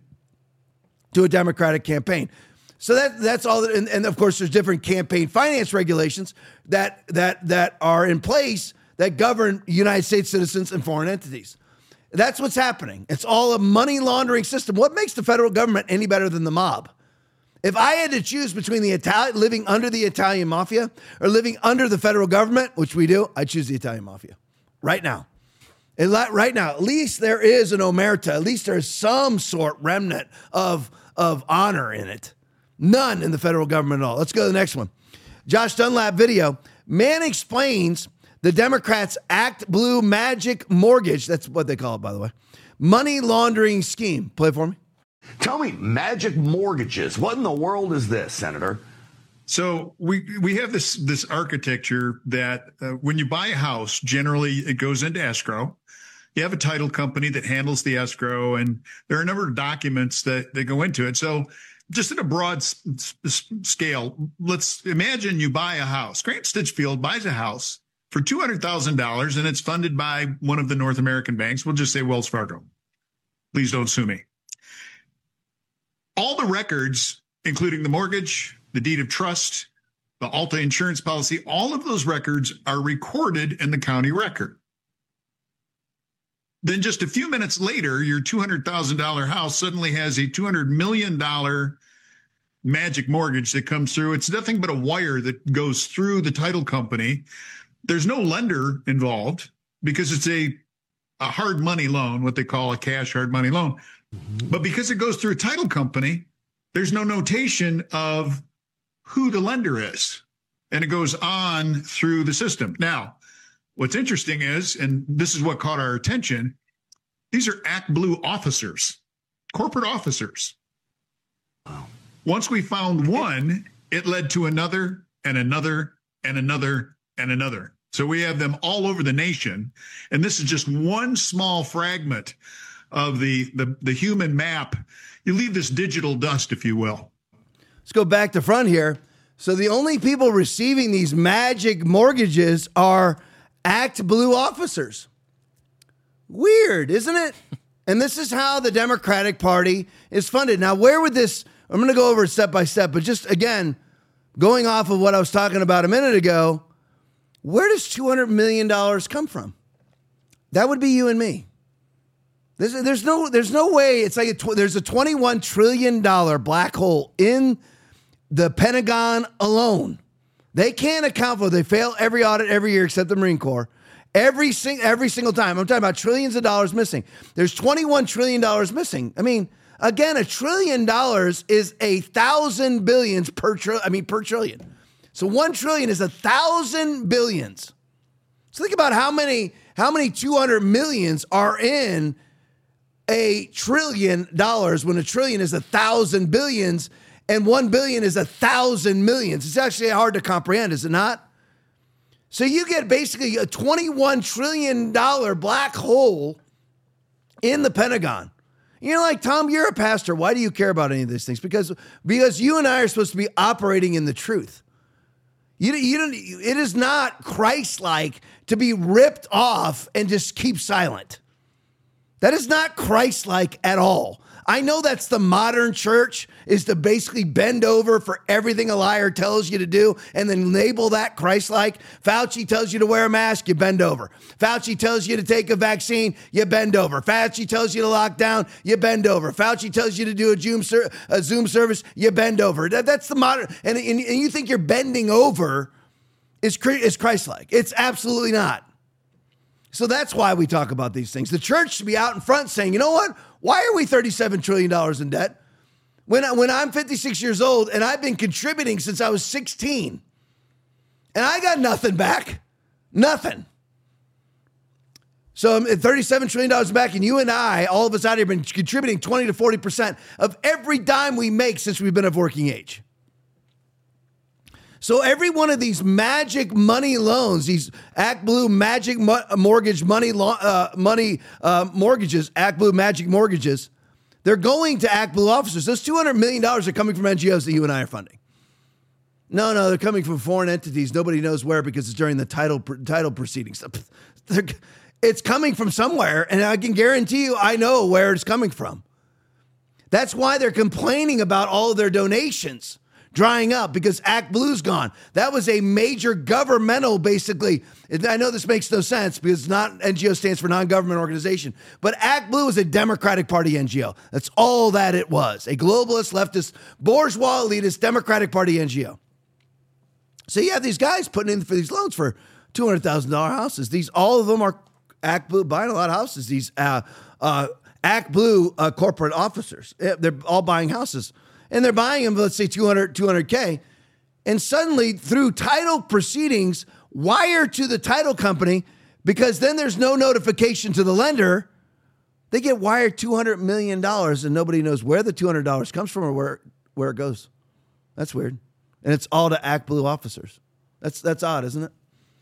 to a Democratic campaign. So that that's all. That, and, and of course, there's different campaign finance regulations that that that are in place that govern United States citizens and foreign entities. That's what's happening. It's all a money laundering system. What makes the federal government any better than the mob? If I had to choose between the Italian living under the Italian mafia or living under the federal government, which we do, I choose the Italian mafia right now. And right now, at least there is an omerta. At least there's some sort remnant of, of honor in it. None in the federal government at all. Let's go to the next one. Josh Dunlap video. Man explains the Democrats' Act Blue magic mortgage. That's what they call it, by the way. Money laundering scheme. Play it for me. Tell me, magic mortgages. What in the world is this, Senator? So we we have this this architecture that uh, when you buy a house, generally it goes into escrow. You have a title company that handles the escrow, and there are a number of documents that, that go into it. So just at a broad s- s- scale, let's imagine you buy a house. Grant Stinchfield buys a house for two hundred thousand dollars, and it's funded by one of the North American banks. We'll just say Wells Fargo. Please don't sue me. All the records, including the mortgage, the deed of trust, the Alta insurance policy, all of those records are recorded in the county record. Then just a few minutes later, your two hundred thousand dollars house suddenly has a two hundred million dollars magic mortgage that comes through. It's nothing but a wire that goes through the title company. There's no lender involved because it's a, a hard money loan, what they call a cash hard money loan. Mm-hmm. But because it goes through a title company, there's no notation of who the lender is. And it goes on through the system. Now, what's interesting is, and this is what caught our attention, these are Act Blue officers, corporate officers. Wow. Once we found one, it led to another and another and another and another. So we have them all over the nation. And this is just one small fragment of the, the, the human map. You leave this digital dust, if you will. Let's go back to front here. So the only people receiving these magic mortgages are Act Blue officers. Weird, isn't it? And this is how the Democratic Party is funded. Now, where would this, I'm going to go over it step by step, but just again, going off of what I was talking about a minute ago, where does two hundred million dollars come from? That would be you and me. There's, there's no there's no way. It's like a tw- there's a twenty-one trillion dollars black hole in the Pentagon alone. They can't account for it. They fail every audit every year except the Marine Corps. Every, sing- every single time. I'm talking about trillions of dollars missing. There's twenty-one trillion dollars missing. I mean, again, a trillion dollars is a thousand billions per trillion. I mean, per trillion. So one trillion is a thousand billions. So think about how many how many two hundred millions are in a trillion dollars when a trillion is a thousand billions and one billion is a thousand millions. It's actually hard to comprehend, is it not? So you get basically a twenty-one trillion dollars black hole in the Pentagon. You're like, Tom, you're a pastor. Why do you care about any of these things? Because, because you and I are supposed to be operating in the truth. You, you don't, it is not Christ-like to be ripped off and just keep silent. That is not Christ-like at all. I know that's the modern church, is to basically bend over for everything a liar tells you to do and then label that Christ-like. Fauci tells you to wear a mask, you bend over. Fauci tells you to take a vaccine, you bend over. Fauci tells you to lock down, you bend over. Fauci tells you to do a Zoom, ser- a Zoom service, you bend over. That, that's the modern, and, and, and you think you're bending over is, is Christ-like. It's absolutely not. So that's why we talk about these things. The church should be out in front saying, you know what? Why are we thirty-seven trillion dollars in debt? When, I, when I'm fifty-six years old and I've been contributing since I was sixteen and I got nothing back, nothing. So I'm at thirty-seven trillion dollars back, and you and I, all of us out here, have been contributing twenty to forty percent of every dime we make since we've been of working age. So every one of these magic money loans, these ActBlue magic mo- mortgage money lo- uh, money uh, mortgages, ActBlue magic mortgages, they're going to ActBlue officers. Those two hundred million dollars are coming from N G Os that you and I are funding. No, no, they're coming from foreign entities. Nobody knows where because it's during the title title proceedings. It's coming from somewhere, and I can guarantee you I know where it's coming from. That's why they're complaining about all of their donations drying up, because ActBlue's gone. That was a major governmental, basically. I know this makes no sense because it's not, N G O stands for non-government organization, but ActBlue was a Democratic Party N G O. That's all that it was. A globalist, leftist, bourgeois, elitist, Democratic Party N G O. So you have these guys putting in for these loans for two hundred thousand dollars houses. These, all of them are ActBlue buying a lot of houses. These uh, uh, ActBlue uh, corporate officers, they're all buying houses. And they're buying them, let's say two hundred, two hundred K. And suddenly, through title proceedings, wire to the title company, because then there's no notification to the lender, they get wired two hundred million dollars and nobody knows where the two hundred dollars comes from or where, where it goes. That's weird. And it's all to ActBlue officers. That's, that's odd, isn't it?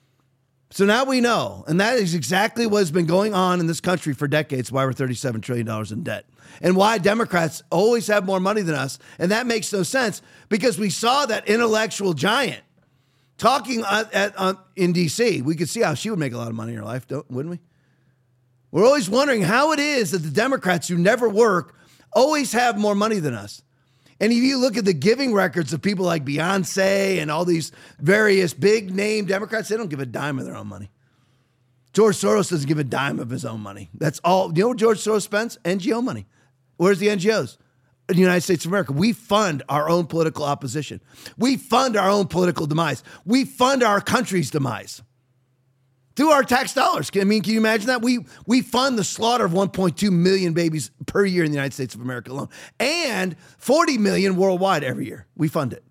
So now we know, and that is exactly what has been going on in this country for decades, why we're thirty-seven trillion dollars in debt, and why Democrats always have more money than us. And that makes no sense, because we saw that intellectual giant talking at, at, uh, in D C. We could see how she would make a lot of money in her life, don't, wouldn't we? We're always wondering how it is that the Democrats who never work always have more money than us. And if you look at the giving records of people like Beyonce and all these various big name Democrats, they don't give a dime of their own money. George Soros doesn't give a dime of his own money. That's all. You know what George Soros spends? N G O money. Where's the N G Os? In the United States of America. We fund our own political opposition. We fund our own political demise. We fund our country's demise through our tax dollars. I mean, can you imagine that? We we fund the slaughter of one point two million babies per year in the United States of America alone, and forty million worldwide every year. We fund it.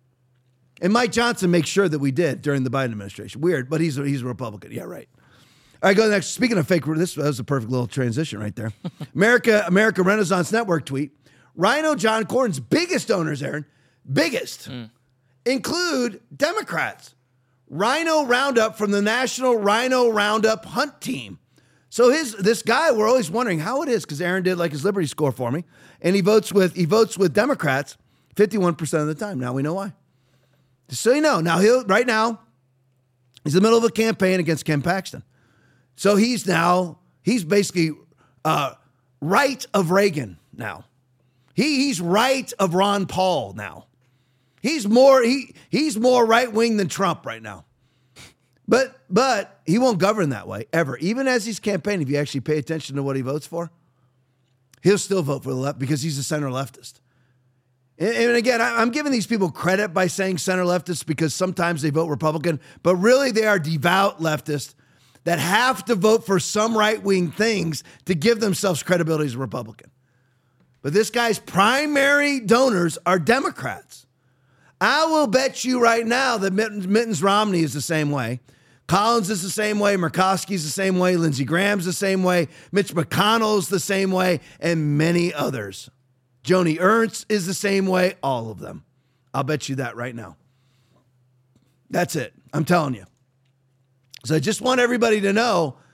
And Mike Johnson makes sure that we did during the Biden administration. Weird, but he's a, he's a Republican. Yeah, right. All right, go next. Speaking of fake, this was a perfect little transition right there. America America Renaissance Network tweet. Rhino John Cornyn's biggest donors, Aaron, biggest, mm. include Democrats. Rhino Roundup from the National Rhino Roundup Hunt Team. So his this guy, we're always wondering how it is, because Aaron did like his Liberty score for me, and he votes with he votes with Democrats fifty-one percent of the time. Now we know why. Just so you know, now he'll right now he's in the middle of a campaign against Ken Paxton. So he's now he's basically uh, right of Reagan now. He he's right of Ron Paul now. He's more he he's more right wing than Trump right now. But but he won't govern that way ever. Even as he's campaigning, if you actually pay attention to what he votes for, he'll still vote for the left because he's a center leftist. And, and again, I, I'm giving these people credit by saying center leftists because sometimes they vote Republican, but really they are devout leftists that have to vote for some right wing things to give themselves credibility as a Republican. But this guy's primary donors are Democrats. I will bet you right now that Mittens Romney is the same way. Collins is the same way. Murkowski's the same way. Lindsey Graham's the same way. Mitch McConnell's the same way. And many others. Joni Ernst is the same way. All of them. I'll bet you that right now. That's it. I'm telling you. So I just want everybody to know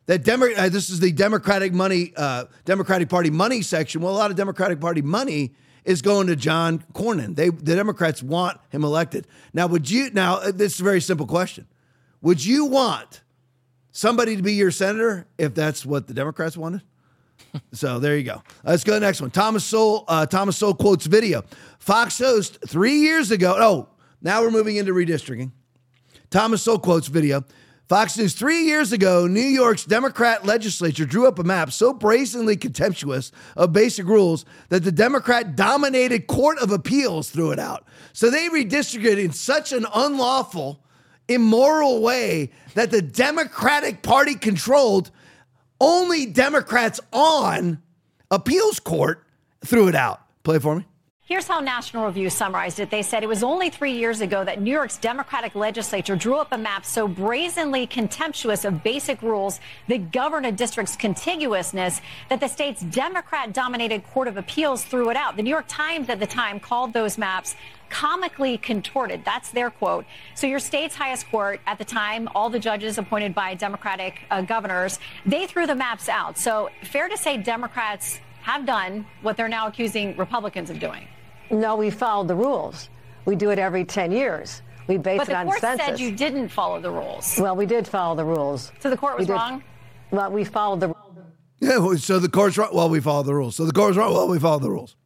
that Demo- uh, this is the Democratic money, uh, Democratic Party money section. Well, a lot of Democratic Party money is going to John Cornyn. They, the Democrats want him elected. Now, would you, now, uh, this is a very simple question. Would you want somebody to be your senator if that's what the Democrats wanted? So there you go. Let's go to the next one. Thomas Sowell, uh, Thomas Sowell quotes video. Fox host three years ago. Oh, now we're moving into redistricting. Thomas Sowell quotes video. Fox News, three years ago, New York's Democrat legislature drew up a map so brazenly contemptuous of basic rules that the Democrat-dominated Court of Appeals threw it out. So they redistricted in such an unlawful, immoral way that the Democratic Party controlled only Democrats on appeals court threw it out. Play it for me. Here's how National Review summarized it. They said it was only three years ago that New York's Democratic legislature drew up a map so brazenly contemptuous of basic rules that govern a district's contiguousness that the state's Democrat-dominated Court of Appeals threw it out. The New York Times at the time called those maps comically contorted. That's their quote. So your state's highest court at the time, all the judges appointed by Democratic uh, governors, they threw the maps out. So fair to say Democrats have done what they're now accusing Republicans of doing. No, we followed the rules. We do it every ten years. We base it on census. But the court said you didn't follow the rules. Well, we did follow the rules. So the court was wrong? Well, we followed the rules. Yeah, so the court's wrong. Well, we followed the rules. So the court's wrong. Well, we followed the rules.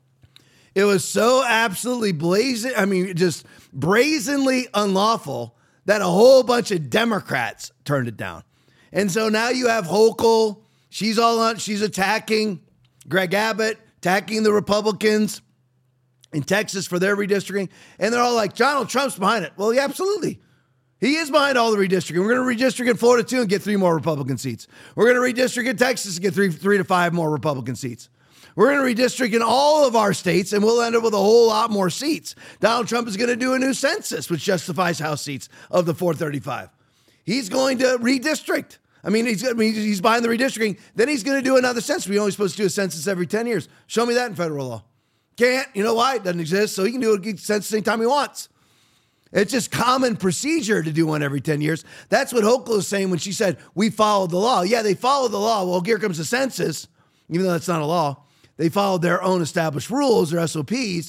It was so absolutely blazing, I mean, just brazenly unlawful that a whole bunch of Democrats turned it down. And so now you have Hochul. She's all on, she's attacking Greg Abbott, attacking the Republicans in Texas for their redistricting. And they're all like, Donald Trump's behind it. Well, yeah, absolutely. He is behind all the redistricting. We're going to redistrict in Florida, too, and get three more Republican seats. We're going to redistrict in Texas and get three, three to five more Republican seats. We're going to redistrict in all of our states, and we'll end up with a whole lot more seats. Donald Trump is going to do a new census, which justifies House seats of the four thirty-five. He's going to redistrict. I mean, he's, I mean, he's behind the redistricting. Then he's going to do another census. We're only supposed to do a census every ten years. Show me that in federal law. Can't. You know why? It doesn't exist. So he can do a census anytime he wants. It's just common procedure to do one every ten years. That's what Hochul is saying when she said, we followed the law. Yeah, they followed the law. Well, here comes the census, even though that's not a law. They followed their own established rules, their S O Ps,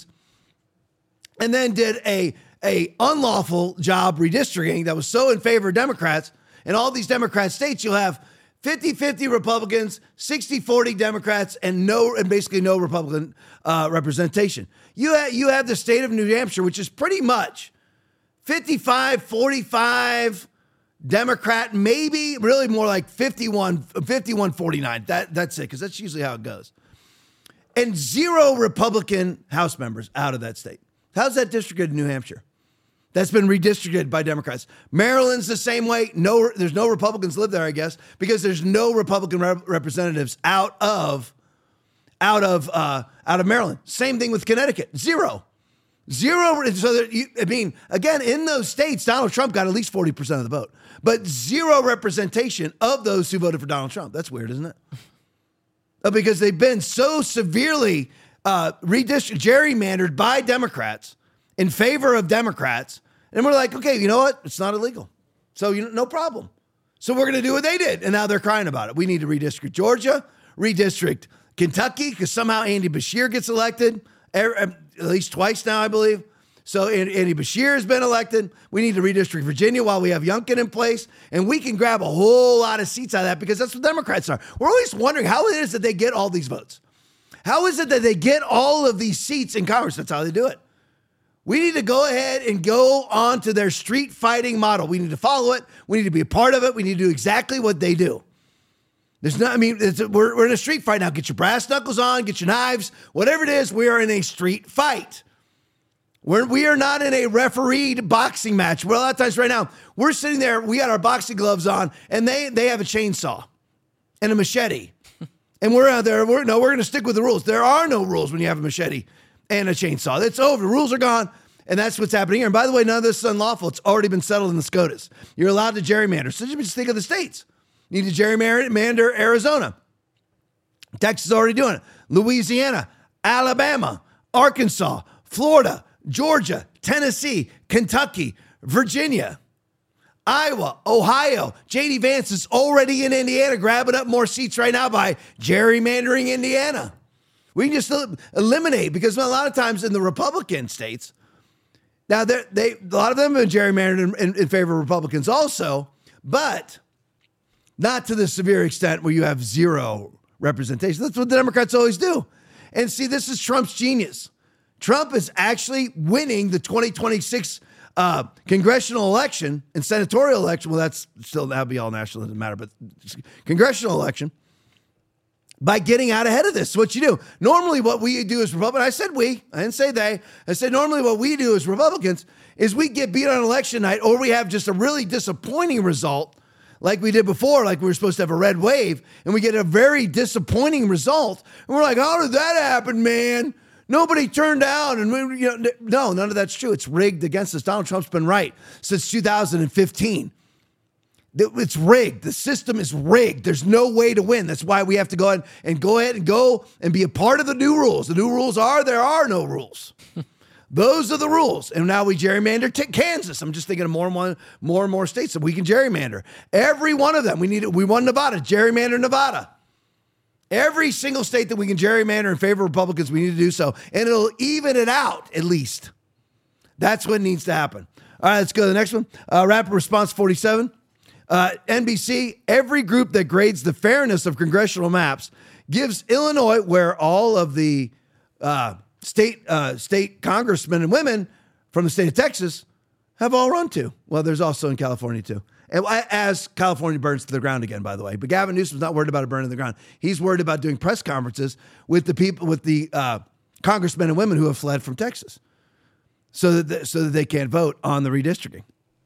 and then did a, a unlawful job redistricting that was so in favor of Democrats. In all these Democrat states, you'll have fifty-fifty Republicans, sixty forty Democrats, and no, and basically no Republican uh, representation. You have, you have the state of New Hampshire, which is pretty much fifty-five forty-five Democrat, maybe really more like fifty-one forty-nine. That, that's it, because that's usually how it goes. And zero Republican House members out of that state. How's that districted in New Hampshire? That's been redistricted by Democrats. Maryland's the same way. No, there's no Republicans live there, I guess, because there's no Republican rep- representatives out of, out of, uh, out of Maryland. Same thing with Connecticut. Zero, zero. So that you, I mean, again, in those states, Donald Trump got at least forty percent of the vote, but zero representation of those who voted for Donald Trump. That's weird, isn't it? Because they've been so severely uh, redistrict- gerrymandered by Democrats in favor of Democrats. And we're like, okay, you know what? It's not illegal. So you know, no problem. So we're going to do what they did. And now they're crying about it. We need to redistrict Georgia, redistrict Kentucky, because somehow Andy Beshear gets elected at least twice now, I believe. So Andy Beshear has been elected. We need to redistrict Virginia while we have Youngkin in place. And we can grab a whole lot of seats out of that because that's what Democrats are. We're always wondering how it is that they get all these votes. How is it that they get all of these seats in Congress? That's how they do it. We need to go ahead and go on to their street fighting model. We need to follow it. We need to be a part of it. We need to do exactly what they do. There's no, I mean, it's a, we're, we're in a street fight now. Get your brass knuckles on, get your knives, whatever it is, we are in a street fight. We're, we are not in a refereed boxing match. Well, a lot of times right now, we're sitting there, we got our boxing gloves on, and they they have a chainsaw and a machete. And we're out there, we're, no, we're going to stick with the rules. There are no rules when you have a machete and a chainsaw. It's over. The rules are gone, and that's what's happening here. And by the way, none of this is unlawful. It's already been settled in the SCOTUS. You're allowed to gerrymander. So just think of the states. You need to gerrymander Arizona. Texas is already doing it. Louisiana, Alabama, Arkansas, Florida, Georgia, Tennessee, Kentucky, Virginia. Iowa, Ohio. J D Vance is already in Indiana, grabbing up more seats right now by gerrymandering Indiana. We can just eliminate, because a lot of times in the Republican states, now they a lot of them have been gerrymandered in, in, in favor of Republicans also, but not to the severe extent where you have zero representation. That's what the Democrats always do. And see, this is Trump's genius. Trump is actually winning the twenty twenty-six uh, congressional election and senatorial election. Well, that's still, that'll be all national, doesn't matter, but congressional election by getting out ahead of this. What you do. Normally what we do as Republicans, I said we, I didn't say they, I said normally what we do as Republicans is we get beat on election night, or we have just a really disappointing result like we did before, like we were supposed to have a red wave, and we get a very disappointing result. And we're like, how did that happen, man? Nobody turned out. And we, you know, no, none of that's true. It's rigged against us. Donald Trump's been right since two thousand fifteen. It's rigged. The system is rigged. There's no way to win. That's why we have to go ahead and go ahead and go and be a part of the new rules. The new rules are there are no rules. Those are the rules. And now we gerrymander t- Kansas. I'm just thinking of more and more, more and more states that we can gerrymander. Every one of them. We need. We won Nevada. Gerrymander Nevada. Every single state that we can gerrymander in favor of Republicans, we need to do so. And it'll even it out, at least. That's what needs to happen. All right, let's go to the next one. Uh, Rapid Response forty-seven. Uh, N B C, every group that grades the fairness of congressional maps gives Illinois, where all of the uh, state uh, state congressmen and women from the state of Texas have all run to. Well, there's also in California, too. And as California burns to the ground again, by the way. But Gavin Newsom's not worried about it burning to the ground. He's worried about doing press conferences with the people, with the uh, congressmen and women who have fled from Texas, so that they, so that they can't vote on the redistricting.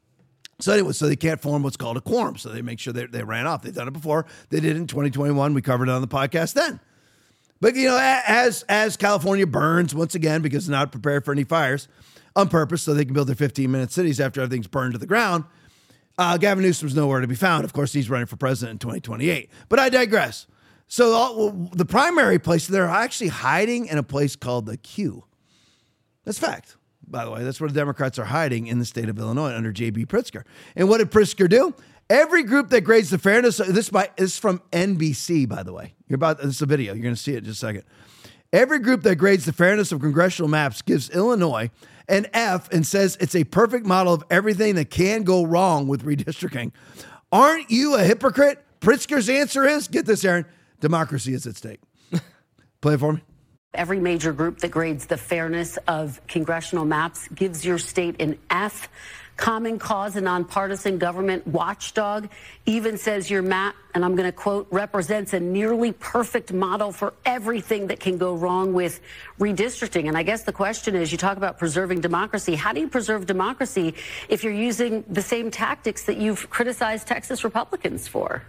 So anyway, so they can't form what's called a quorum. So they make sure they, they ran off. They've done it before. They did it in twenty twenty-one. We covered it on the podcast then. But, you know, as as California burns once again, because they're not prepared for any fires on purpose, so they can build their fifteen-minute cities after everything's burned to the ground, uh, Gavin Newsom's nowhere to be found. Of course, he's running for president in twenty twenty-eight. But I digress. So all, the primary place, they're actually hiding in a place called the Q. That's fact. By the way, that's where the Democrats are hiding in the state of Illinois under J B Pritzker. And what did Pritzker do? Every group that grades the fairness, this, by, this is from N B C, by the way. You're about, this is a video. You're going to see it in just a second. Every group that grades the fairness of congressional maps gives Illinois an F and says it's a perfect model of everything that can go wrong with redistricting. Aren't you a hypocrite? Pritzker's answer is, get this, Aaron, democracy is at stake. Play it for me. Every major group that grades the fairness of congressional maps gives your state an F. Common Cause, a nonpartisan government watchdog, even says your map, and I'm going to quote, represents a nearly perfect model for everything that can go wrong with redistricting. And I guess the question is, you talk about preserving democracy. How do you preserve democracy if you're using the same tactics that you've criticized Texas Republicans for?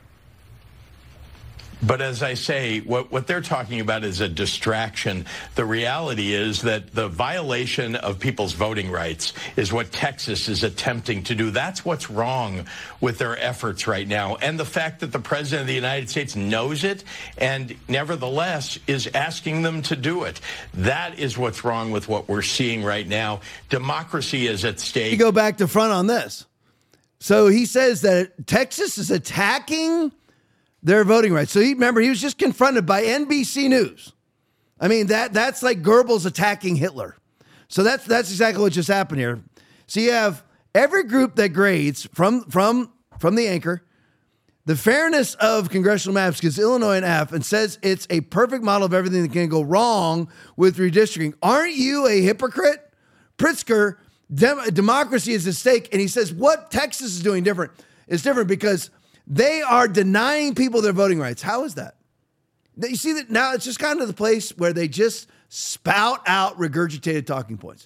But as I say, what, what they're talking about is a distraction. The reality is that the violation of people's voting rights is what Texas is attempting to do. That's what's wrong with their efforts right now. And the fact that the president of the United States knows it and nevertheless is asking them to do it. That is what's wrong with what we're seeing right now. Democracy is at stake. You go back to front on this. So he says that Texas is attacking their voting rights. So he, remember, he was just confronted by N B C News. I mean, that that's like Goebbels attacking Hitler. So that's that's exactly what just happened here. So you have every group that grades from from from the anchor the fairness of congressional maps gives Illinois an F and says it's a perfect model of everything that can go wrong with redistricting. Aren't you a hypocrite? Pritzker, dem- democracy is at stake, and he says what Texas is doing different is different because they are denying people their voting rights. How is that? You see that now it's just gotten to the place where they just spout out regurgitated talking points.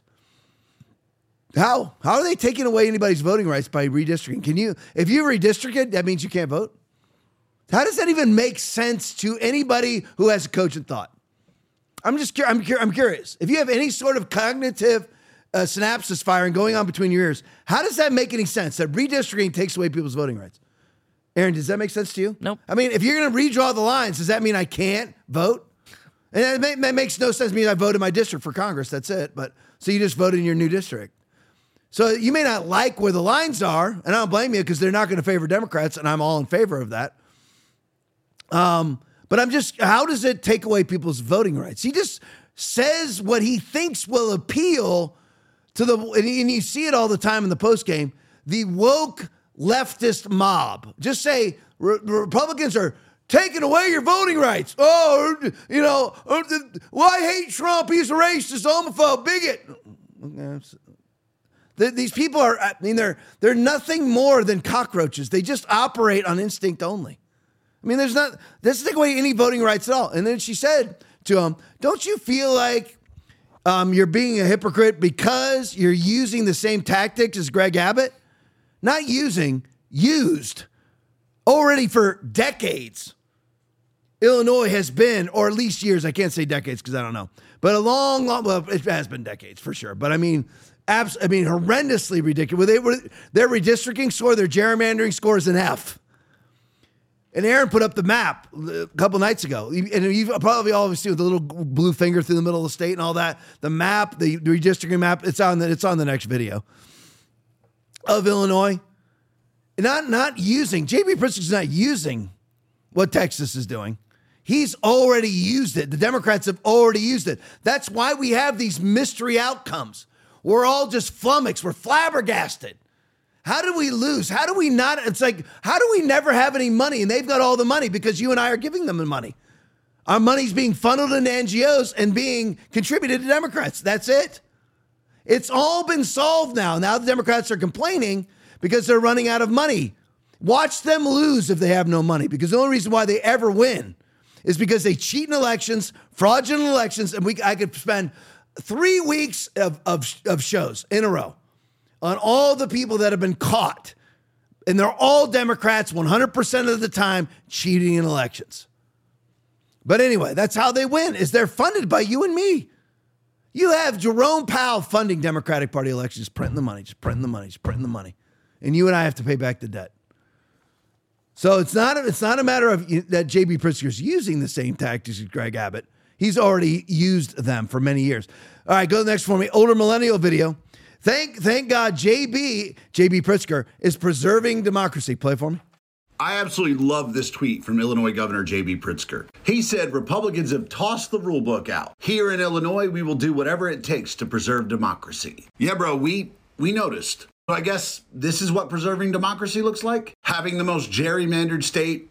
How? How are they taking away anybody's voting rights by redistricting? Can you, if you redistricted, that means you can't vote? How does that even make sense to anybody who has a cogent thought? I'm just, I'm, I'm curious. If you have any sort of cognitive uh, synapses firing going on between your ears, how does that make any sense that redistricting takes away people's voting rights? Aaron, does that make sense to you? Nope. I mean, if you're going to redraw the lines, does that mean I can't vote? And that, may, that makes no sense. It means I vote in my district for Congress. That's it. But so you just voted in your new district. So you may not like where the lines are, and I don't blame you because they're not going to favor Democrats, and I'm all in favor of that. Um, but I'm just, how does it take away people's voting rights? He just says what he thinks will appeal to the, and you see it all the time in the postgame, the woke leftist mob. Just say re- Republicans are taking away your voting rights. Oh, you know, well, I hate Trump. He's a racist, homophobe, bigot. These people are, I mean, they're they're nothing more than cockroaches. They just operate on instinct only. I mean, there's not, this doesn't take away any voting rights at all. And then she said to him, don't you feel like um, you're being a hypocrite because you're using the same tactics as Greg Abbott? Not using, used. Already for decades. Illinois has been, or at least years, I can't say decades because I don't know, but a long, long, well, it has been decades for sure. But I mean, abs- I mean, horrendously ridiculous. They were, their redistricting score, their gerrymandering score is an F. And Aaron put up the map a couple nights ago. And you've probably all seen with the little blue finger through the middle of the state and all that. The map, the redistricting map, it's on the, it's on the next video of Illinois. Not, not using, J B Pritzker's not using what Texas is doing. He's already used it. The Democrats have already used it. That's why we have these mystery outcomes. We're all just flummoxed. We're flabbergasted. How do we lose? How do we not? It's like, how do we never have any money? And they've got all the money because you and I are giving them the money. Our money's being funneled into N G Os and being contributed to Democrats. That's it. It's all been solved now. Now the Democrats are complaining because they're running out of money. Watch them lose if they have no money, because the only reason why they ever win is because they cheat in elections, fraudulent elections, and we I could spend three weeks of, of, of shows in a row on all the people that have been caught. And they're all Democrats one hundred percent of the time cheating in elections. But anyway, that's how they win, is they're funded by you and me. You have Jerome Powell funding Democratic Party elections, printing the money, just printing the money, just printing the money. And you and I have to pay back the debt. So it's not, it's not a matter of that J B Pritzker's using the same tactics as Greg Abbott. He's already used them for many years. All right, go to the next for me. Older millennial video. Thank thank God J B, J B Pritzker is preserving democracy. Play for me. I absolutely love this tweet from Illinois Governor J B Pritzker. He said, Republicans have tossed the rule book out. Here in Illinois, we will do whatever it takes to preserve democracy. Yeah, bro, we we noticed. So I guess this is what preserving democracy looks like? Having the most gerrymandered state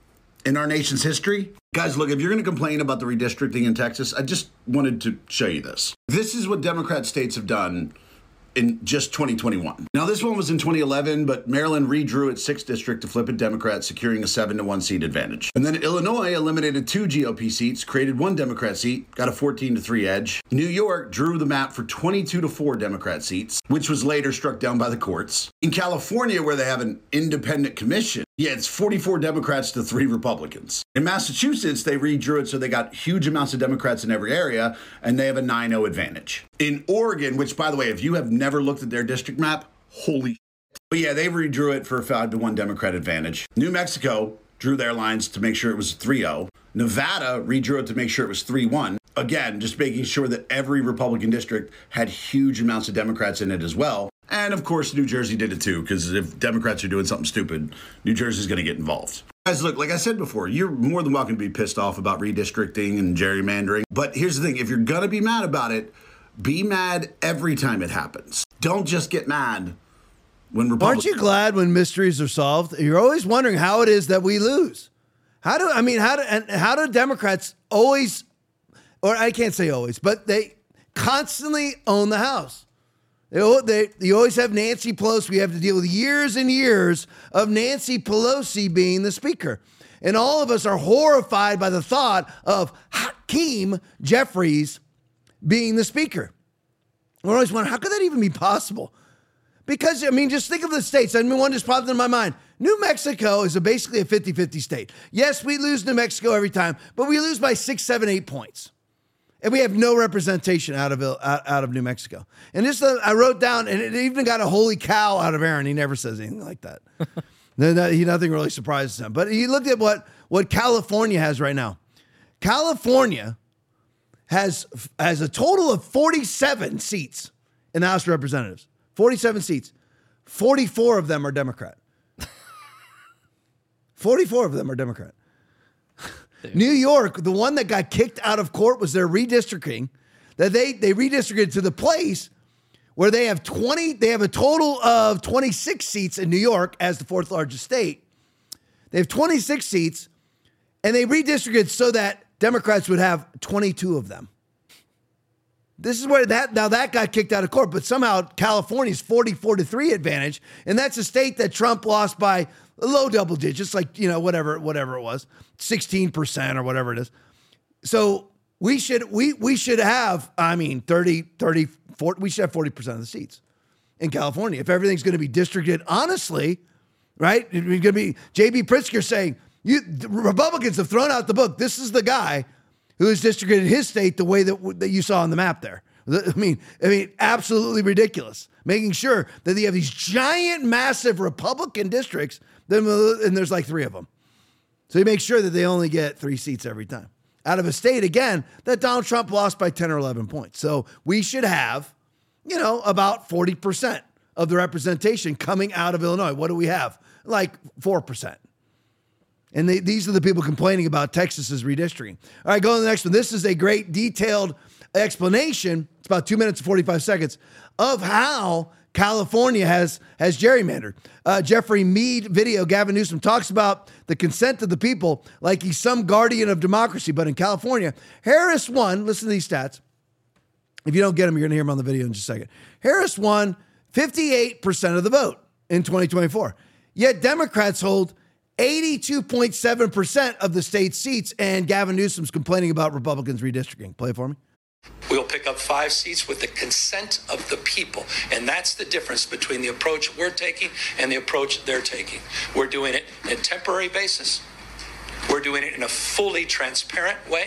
in our nation's history? Guys, look, if you're going to complain about the redistricting in Texas, I just wanted to show you this. This is what Democrat states have done in just twenty twenty-one. Now, this one was in twenty eleven, but Maryland redrew its sixth district to flip a Democrat, securing a seven to one seat advantage. And then Illinois eliminated two G O P seats, created one Democrat seat, got a fourteen to three edge. New York drew the map for twenty-two to four Democrat seats, which was later struck down by the courts. In California, where they have an independent commission, yeah, it's forty-four Democrats to three Republicans. In Massachusetts, they redrew it so they got huge amounts of Democrats in every area, and they have a nine oh advantage. In Oregon, which, by the way, if you have never looked at their district map, holy shit. But yeah, they redrew it for a five to one Democrat advantage. New Mexico drew their lines to make sure it was three oh. Nevada redrew it to make sure it was three one. Again, just making sure that every Republican district had huge amounts of Democrats in it as well. And of course, New Jersey did it too, because if Democrats are doing something stupid, New Jersey's going to get involved. Guys, look, like I said before, you're more than welcome to be pissed off about redistricting and gerrymandering. But here's the thing, if you're going to be mad about it, be mad every time it happens. Don't just get mad when Republicans... Aren't you glad when mysteries are solved? You're always wondering how it is that we lose. How do, I mean, how do, and how do Democrats always, or I can't say always, but they constantly own the House? They, they, you always have Nancy Pelosi. We have to deal with years and years of Nancy Pelosi being the speaker. And all of us are horrified by the thought of Hakeem Jeffries being the speaker. We're always wondering, how could that even be possible? Because, I mean, just think of the states. I mean, one just popped in my mind. New Mexico is a basically a fifty-fifty state. Yes, we lose New Mexico every time, but we lose by six, seven, eight points. And we have no representation out of out, out of New Mexico. And this, uh, I wrote down, and it even got a holy cow out of Aaron. He never says anything like that. he, nothing really surprises him. But he looked at what, what California has right now. California has, has a total of forty-seven seats in the House of Representatives. forty-seven seats. forty-four of them are Democrat. forty-four of them are Democrat. New York, the one that got kicked out of court was their redistricting. That they they redistricted to the place where they have twenty, they have a total of twenty-six seats in New York as the fourth largest state. They have twenty-six seats, and they redistricted so that Democrats would have twenty-two of them. This is where that, now that got kicked out of court, but somehow California's forty-four to three advantage, and that's a state that Trump lost by low double digits, like, you know, whatever, whatever it was, sixteen percent or whatever it is. So we should, we, we should have, I mean, thirty, thirty, forty, we should have forty percent of the seats in California. If everything's going to be districted honestly, right? It's going to be J B Pritzker saying, you, the Republicans have thrown out the book. This is the guy who has districted his state the way that, that you saw on the map there. I mean, I mean, absolutely ridiculous. Making sure that you have these giant, massive Republican districts, then, and there's like three of them. So he makes sure that they only get three seats every time out of a state, again, that Donald Trump lost by ten or eleven points. So we should have, you know, about forty percent of the representation coming out of Illinois. What do we have? Like four percent. And they, these are the people complaining about Texas's redistricting. All right, go to the next one. This is a great detailed explanation. It's about two minutes and forty-five seconds of how California has, has gerrymandered. Uh, Jeffrey Mead video, Gavin Newsom talks about the consent of the people like he's some guardian of democracy. But in California, Harris won. Listen to these stats. If you don't get them, you're going to hear them on the video in just a second. Harris won fifty-eight percent of the vote in twenty twenty-four. Yet Democrats hold eighty-two point seven percent of the state's seats, and Gavin Newsom's complaining about Republicans redistricting. Play it for me. We'll pick up five seats with the consent of the people. And that's the difference between the approach we're taking and the approach they're taking. We're doing it on a temporary basis. We're doing it in a fully transparent way.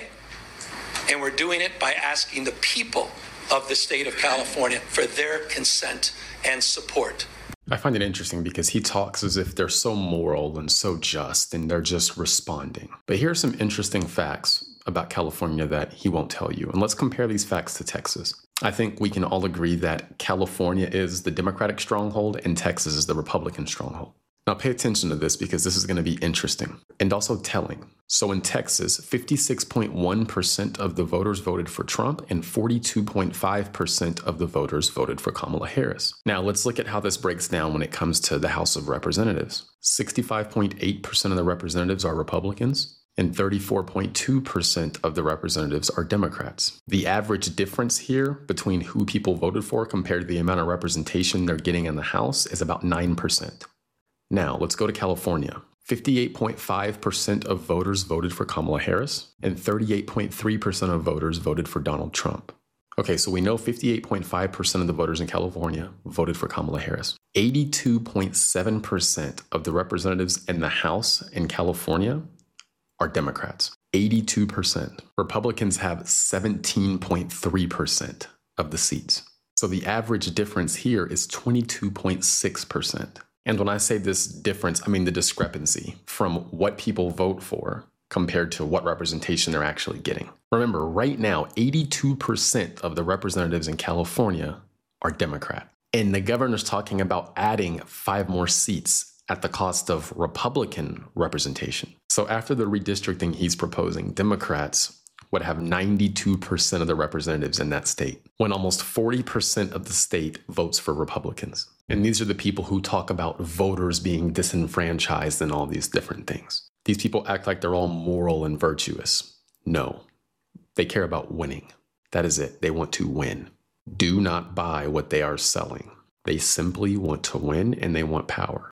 And we're doing it by asking the people of the state of California for their consent and support. I find it interesting because he talks as if they're so moral and so just and they're just responding. But here are some interesting facts about California that he won't tell you. And let's compare these facts to Texas. I think we can all agree that California is the Democratic stronghold and Texas is the Republican stronghold. Now pay attention to this because this is going to be interesting and also telling. So in Texas, fifty-six point one percent of the voters voted for Trump and forty-two point five percent of the voters voted for Kamala Harris. Now let's look at how this breaks down when it comes to the House of Representatives. sixty-five point eight percent of the representatives are Republicans and thirty-four point two percent of the representatives are Democrats. The average difference here between who people voted for compared to the amount of representation they're getting in the House is about nine percent. Now, let's go to California. fifty-eight point five percent of voters voted for Kamala Harris, and thirty-eight point three percent of voters voted for Donald Trump. Okay, so we know fifty-eight point five percent of the voters in California voted for Kamala Harris. eighty-two point seven percent of the representatives in the House in California are Democrats. eighty-two percent. Republicans have seventeen point three percent of the seats. So the average difference here is twenty-two point six percent. And when I say this difference, I mean the discrepancy from what people vote for compared to what representation they're actually getting. Remember, right now, eighty-two percent of the representatives in California are Democrat. And the governor's talking about adding five more seats at the cost of Republican representation. So after the redistricting he's proposing, Democrats would have ninety-two percent of the representatives in that state, when almost forty percent of the state votes for Republicans. And these are the people who talk about voters being disenfranchised and all these different things. These people act like they're all moral and virtuous. No, they care about winning. That is it. They want to win. Do not buy what they are selling. They simply want to win and they want power.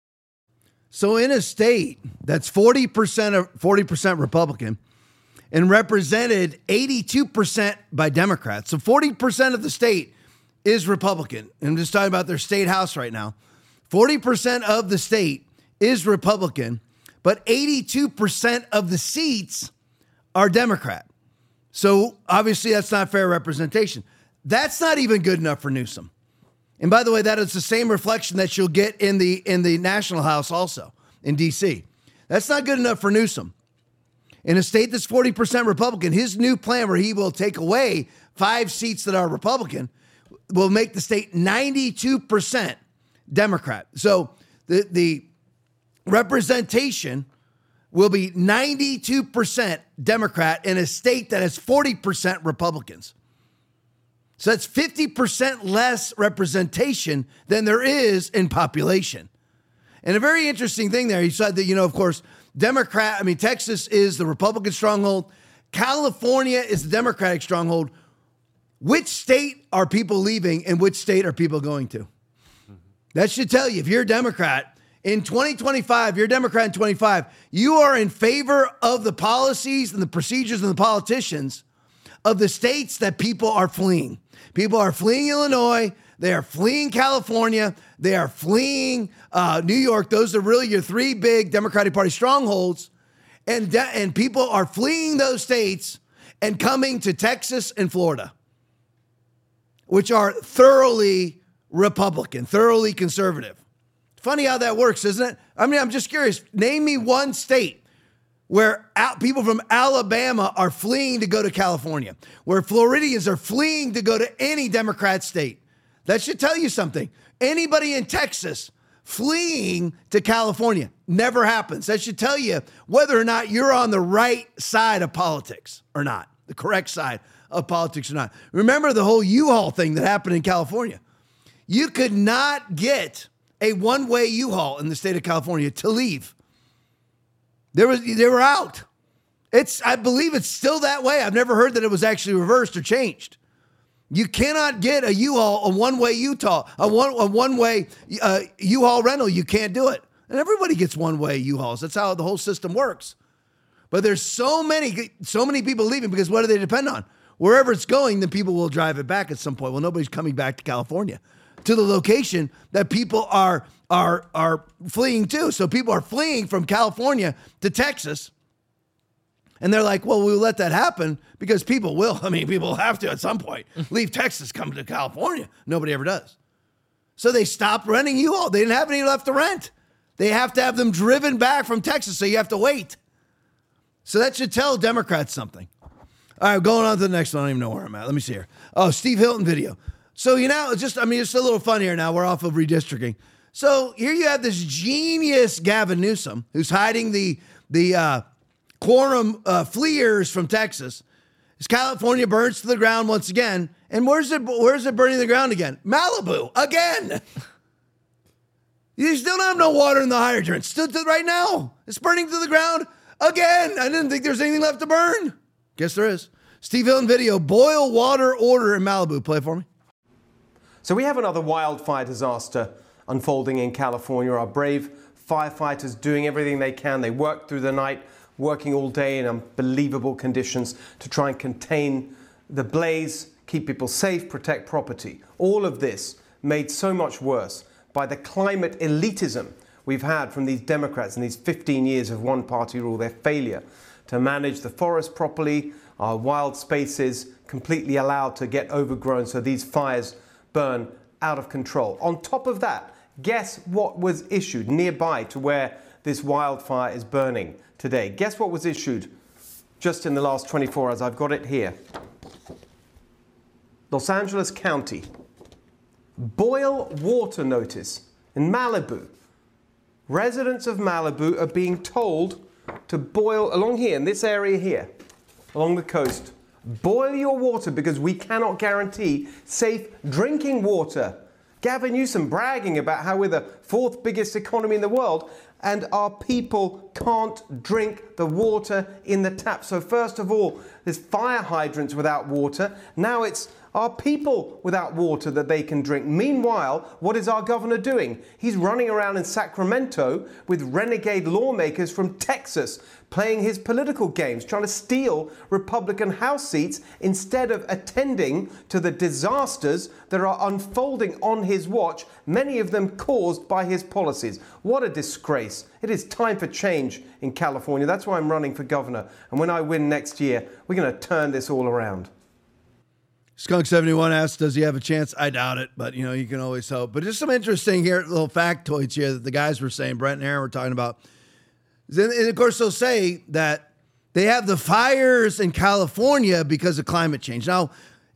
So in a state that's forty percent of forty percent Republican and represented eighty-two percent by Democrats, so forty percent of the state is Republican. I'm just talking about their state house right now. forty percent of the state is Republican, but eighty-two percent of the seats are Democrat. So obviously that's not fair representation. That's not even good enough for Newsom. And by the way, that is the same reflection that you'll get in the in the National House also in D C. That's not good enough for Newsom. In a state that's forty percent Republican, his new plan where he will take away five seats that are Republican, will make the state ninety-two percent Democrat. So the, the representation will be ninety-two percent Democrat in a state that has forty percent Republicans. So that's fifty percent less representation than there is in population. And a very interesting thing there, he said that, you know, of course, Democrat, I mean, Texas is the Republican stronghold. California is the Democratic stronghold. Which state are people leaving and which state are people going to? That should tell you, if you're a Democrat in twenty twenty-five, you're a Democrat in twenty-five, you are in favor of the policies and the procedures and the politicians of the states that people are fleeing. People are fleeing Illinois. They are fleeing California. They are fleeing uh, New York. Those are really your three big Democratic Party strongholds. And, de- and people are fleeing those states and coming to Texas and Florida, which are thoroughly Republican, thoroughly conservative. Funny how that works, isn't it? I mean, I'm just curious. Name me one state where out, people from Alabama are fleeing to go to California, where Floridians are fleeing to go to any Democrat state. That should tell you something. Anybody in Texas fleeing to California never happens. That should tell you whether or not you're on the right side of politics or not, the correct side of politics or not. Remember the whole U-Haul thing that happened in California. You could not get a one-way U-Haul in the state of California to leave. There was, they were out. It's, I believe it's still that way. I've never heard that it was actually reversed or changed. You cannot get a U-Haul, a one-way Utah, a one, a one-way uh, U-Haul rental. You can't do it. And everybody gets one-way U-Hauls. That's how the whole system works. But there's so many, so many people leaving because what do they depend on? Wherever it's going, then people will drive it back at some point. Well, nobody's coming back to California, to the location that people are are are fleeing to. So people are fleeing from California to Texas. And they're like, well, we'll let that happen because people will. I mean, people have to at some point leave Texas, come to California. Nobody ever does. So they stopped renting U-Haul. They didn't have any left to rent. They have to have them driven back from Texas, so you have to wait. So that should tell Democrats something. All right, going on to the next one. I don't even know where I'm at. Let me see here. Oh, Steve Hilton video. So, you know, just, I mean, it's a little fun here now. We're off of redistricting. So here you have this genius Gavin Newsom who's hiding the, the uh, quorum uh, fleers from Texas. As California burns to the ground once again. And where's it, where's it burning to the ground again? Malibu, again. You still don't have no water in the hydrant. Still to, right now. It's burning to the ground again. I didn't think there's anything left to burn. Guess there is. Steve Hilton video, boil water order in Malibu. Play it for me. So we have another wildfire disaster unfolding in California. Our brave firefighters doing everything they can. They work through the night, working all day in unbelievable conditions to try and contain the blaze, keep people safe, protect property. All of this made so much worse by the climate elitism we've had from these Democrats in these fifteen years of one-party rule, their failure to manage the forest properly, our wild spaces completely allowed to get overgrown so these fires burn out of control. On top of that, guess what was issued nearby to where this wildfire is burning today? Guess what was issued just in the last twenty-four hours? I've got it here. Los Angeles County. Boil water notice in Malibu. Residents of Malibu are being told to boil along here, in this area here, along the coast. Boil your water because we cannot guarantee safe drinking water. Gavin Newsom bragging about how we're the fourth biggest economy in the world and our people can't drink the water in the tap. So first of all, there's fire hydrants without water. Now it's our people without water that they can drink. Meanwhile, what is our governor doing? He's running around in Sacramento with renegade lawmakers from Texas, playing his political games, trying to steal Republican House seats instead of attending to the disasters that are unfolding on his watch, many of them caused by his policies. What a disgrace. It is time for change in California. That's why I'm running for governor. And when I win next year, we're going to turn this all around. Skunk seventy-one asks, does he have a chance? I doubt it, but, you know, you can always hope. But just some interesting here, little factoids here that the guys were saying, Brent and Aaron were talking about. And, of course, they'll say that they have the fires in California because of climate change. Now,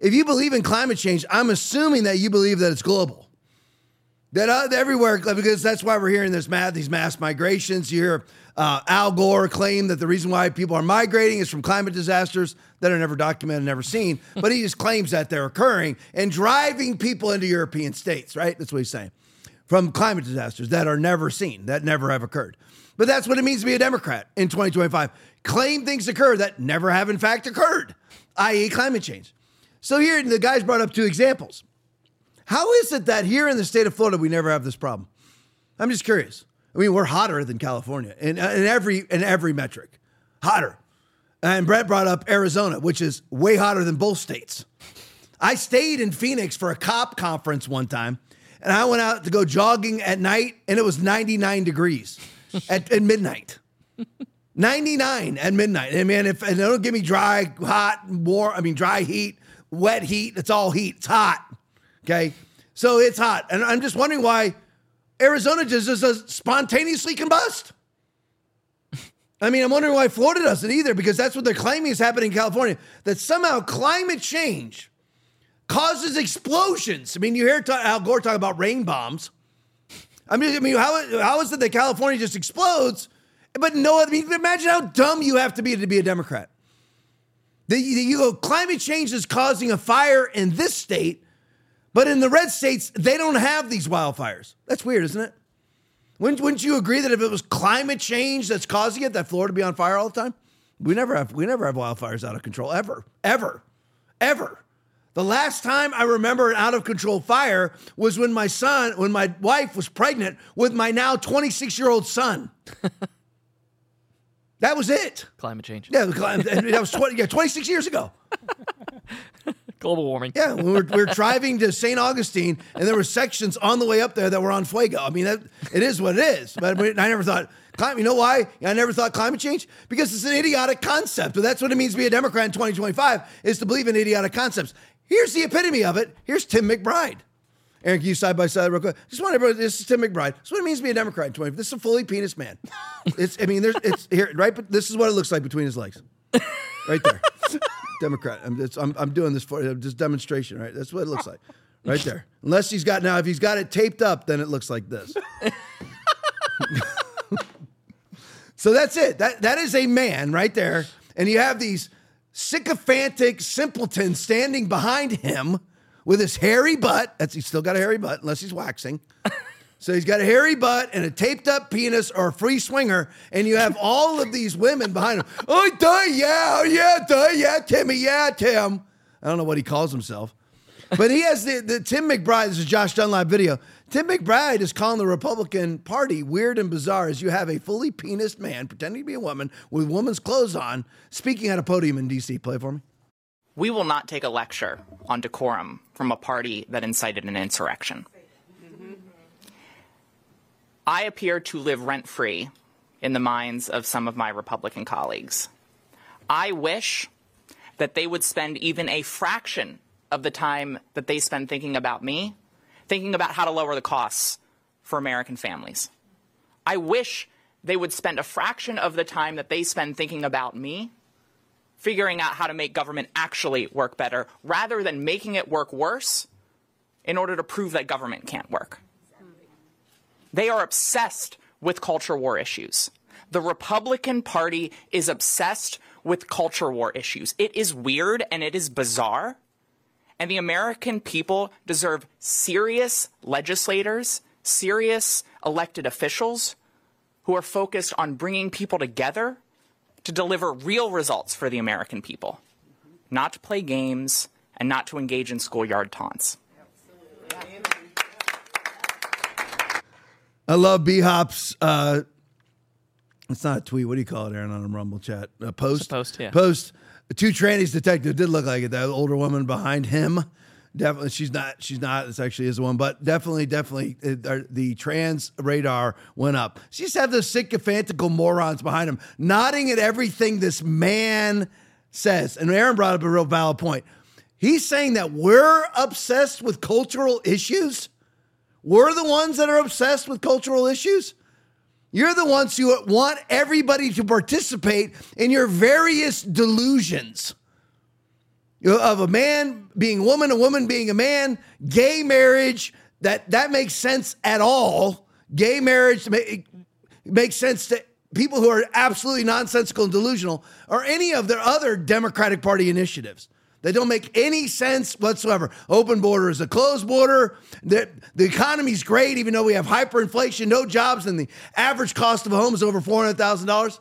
if you believe in climate change, I'm assuming that you believe that it's global. That uh, everywhere, because that's why we're hearing this math, these mass migrations. You hear uh, Al Gore claim that the reason why people are migrating is from climate disasters that are never documented, never seen. But he just claims that they're occurring and driving people into European states, right? That's what he's saying. From climate disasters that are never seen, that never have occurred. But that's what it means to be a Democrat in twenty twenty-five. Claim things occur that never have in fact occurred, that is climate change. So here, the guys brought up two examples. How is it that here in the state of Florida, we never have this problem? I'm just curious. I mean, we're hotter than California in, in every in every metric. Hotter. And Brett brought up Arizona, which is way hotter than both states. I stayed in Phoenix for a COP conference one time, and I went out to go jogging at night, and it was ninety-nine degrees at, at midnight. ninety-nine at midnight. And man, if and they don't give me dry, hot, warm, I mean, dry heat, wet heat, it's all heat. It's hot. Okay, so it's hot. And I'm just wondering why Arizona just, just does spontaneously combust. I mean, I'm wondering why Florida doesn't either, because that's what they're claiming is happening in California, that somehow climate change causes explosions. I mean, you hear Al Gore talk about rain bombs. I mean, I mean, how, how is it that California just explodes? But no, I mean, imagine how dumb you have to be to be a Democrat. The, you go, climate change is causing a fire in this state, but in the red states, they don't have these wildfires. That's weird, isn't it? Wouldn't, wouldn't you agree that if it was climate change that's causing it, that Florida would be on fire all the time? We never have we never have wildfires out of control, ever, ever, ever. The last time I remember an out of control fire was when my son, when my wife was pregnant with my now twenty-six-year-old son. That was it. Climate change. Yeah, that was twenty, yeah, twenty-six years ago. Global warming. Yeah, we were, we were driving to Saint Augustine, and there were sections on the way up there that were on fuego. I mean, that, it is what it is. But I never thought, climate, you know why I never thought climate change? Because it's an idiotic concept. But that's what it means to be a Democrat in twenty twenty-five, is to believe in idiotic concepts. Here's the epitome of it. Here's Tim McBride. Eric, you side by side real quick. Just want everybody, this is Tim McBride. This is what it means to be a Democrat in twenty. This is a fully penis man. It's, I mean, there's, it's here, right? But this is what it looks like between his legs. Right there. Democrat. I'm, it's, I'm, I'm doing this for just demonstration, right? That's what it looks like. Right there. Unless he's got, now if he's got it taped up, then it looks like this. So that's it. That That is a man right there. And you have these sycophantic simpletons standing behind him with his hairy butt. That's, he's still got a hairy butt, unless he's waxing. So he's got a hairy butt and a taped up penis or a free swinger, and you have all of these women behind him. Oh, duh, yeah, oh, yeah, duh, yeah, Timmy, yeah, Tim. I don't know what he calls himself. But he has the, the Tim McBride, this is Josh Dunlap video. Tim McBride is calling the Republican Party weird and bizarre as you have a fully penis man pretending to be a woman with woman's clothes on speaking at a podium in D C. Play it for me. We will not take a lecture on decorum from a party that incited an insurrection. I appear to live rent-free in the minds of some of my Republican colleagues. I wish that they would spend even a fraction of the time that they spend thinking about me, thinking about how to lower the costs for American families. I wish they would spend a fraction of the time that they spend thinking about me, figuring out how to make government actually work better, rather than making it work worse in order to prove that government can't work. They are obsessed with culture war issues. The Republican Party is obsessed with culture war issues. It is weird and it is bizarre. And the American people deserve serious legislators, serious elected officials who are focused on bringing people together to deliver real results for the American people, not to play games and not to engage in schoolyard taunts. I love B-Hop's, uh, it's not a tweet, what do you call it, Aaron, on a Rumble chat? A post? It's a post, yeah. Post. Two trannies detective did look like it. That older woman behind him, definitely, she's not, she's not, this actually is the one, but definitely, definitely, it, uh, the trans radar went up. She just have those sycophantical morons behind him, nodding at everything this man says. And Aaron brought up a real valid point. He's saying that we're obsessed with cultural issues. We're the ones that are obsessed with cultural issues. You're the ones who want everybody to participate in your various delusions. of a man being a woman, a woman being a man, gay marriage, that, that makes sense at all. Gay marriage make, makes sense to people who are absolutely nonsensical and delusional, or any of their other Democratic Party initiatives. They don't make any sense whatsoever. Open border is a closed border. The, the economy's great, even though we have hyperinflation, no jobs, and the average cost of a home is over four hundred thousand dollars.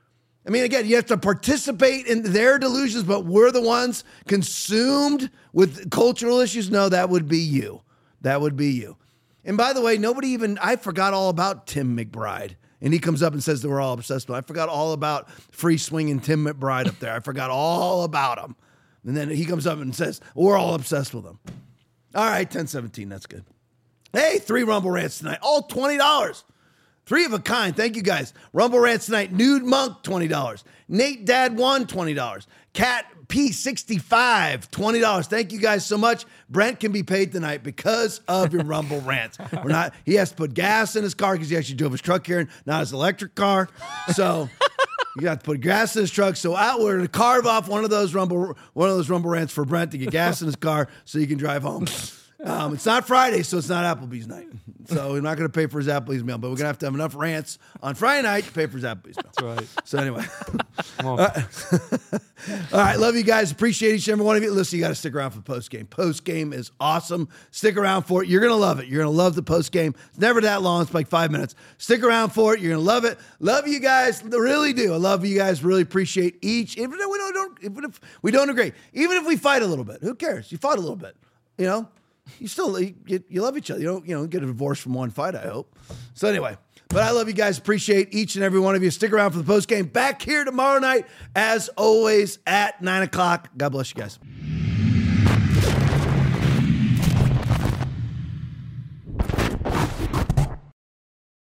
I mean, again, you have to participate in their delusions, but we're the ones consumed with cultural issues. No, that would be you. That would be you. And by the way, nobody even, I forgot all about Tim McBride. And he comes up and says that we're all obsessed with him. I forgot all about free swinging Tim McBride up there. I forgot all about him. And then he comes up and says, we're all obsessed with him. All right, ten seventeen, that's good. Hey, three Rumble Rants tonight, all twenty dollars. Three of a kind, thank you guys. Rumble Rants tonight, Nude Monk, twenty dollars. Nate Dad one, twenty dollars. Cat P sixty-five, twenty dollars. Thank you guys so much. Brent can be paid tonight because of your Rumble Rants. We're not, he has to put gas in his car because he actually drove his truck here, not his electric car. So you got to put gas in his truck. So out, we're going to carve off one of those Rumble, one of those Rumble Rants for Brent to get gas in his car so he can drive home. Um, it's not Friday, so it's not Applebee's night. So we're not going to pay for his Applebee's meal, but we're going to have to have enough rants on Friday night to pay for his Applebee's meal. That's right. So anyway. All right. All right. Love you guys. Appreciate each and every one of you. Listen, you got to stick around for the post game. Post game is awesome. Stick around for it. You're going to love it. You're going to love the post game. It's never that long. It's like five minutes. Stick around for it. You're going to love it. Love you guys. I really do. I love you guys. Really appreciate each. Even if we don't, don't even if we don't agree, even if we fight a little bit, who cares? You fought a little bit, you know? You still, you, you love each other. You don't, you know, get a divorce from one fight, I hope. So anyway, but I love you guys. Appreciate each and every one of you. Stick around for the post game. Back here tomorrow night, as always, at nine o'clock. God bless you guys.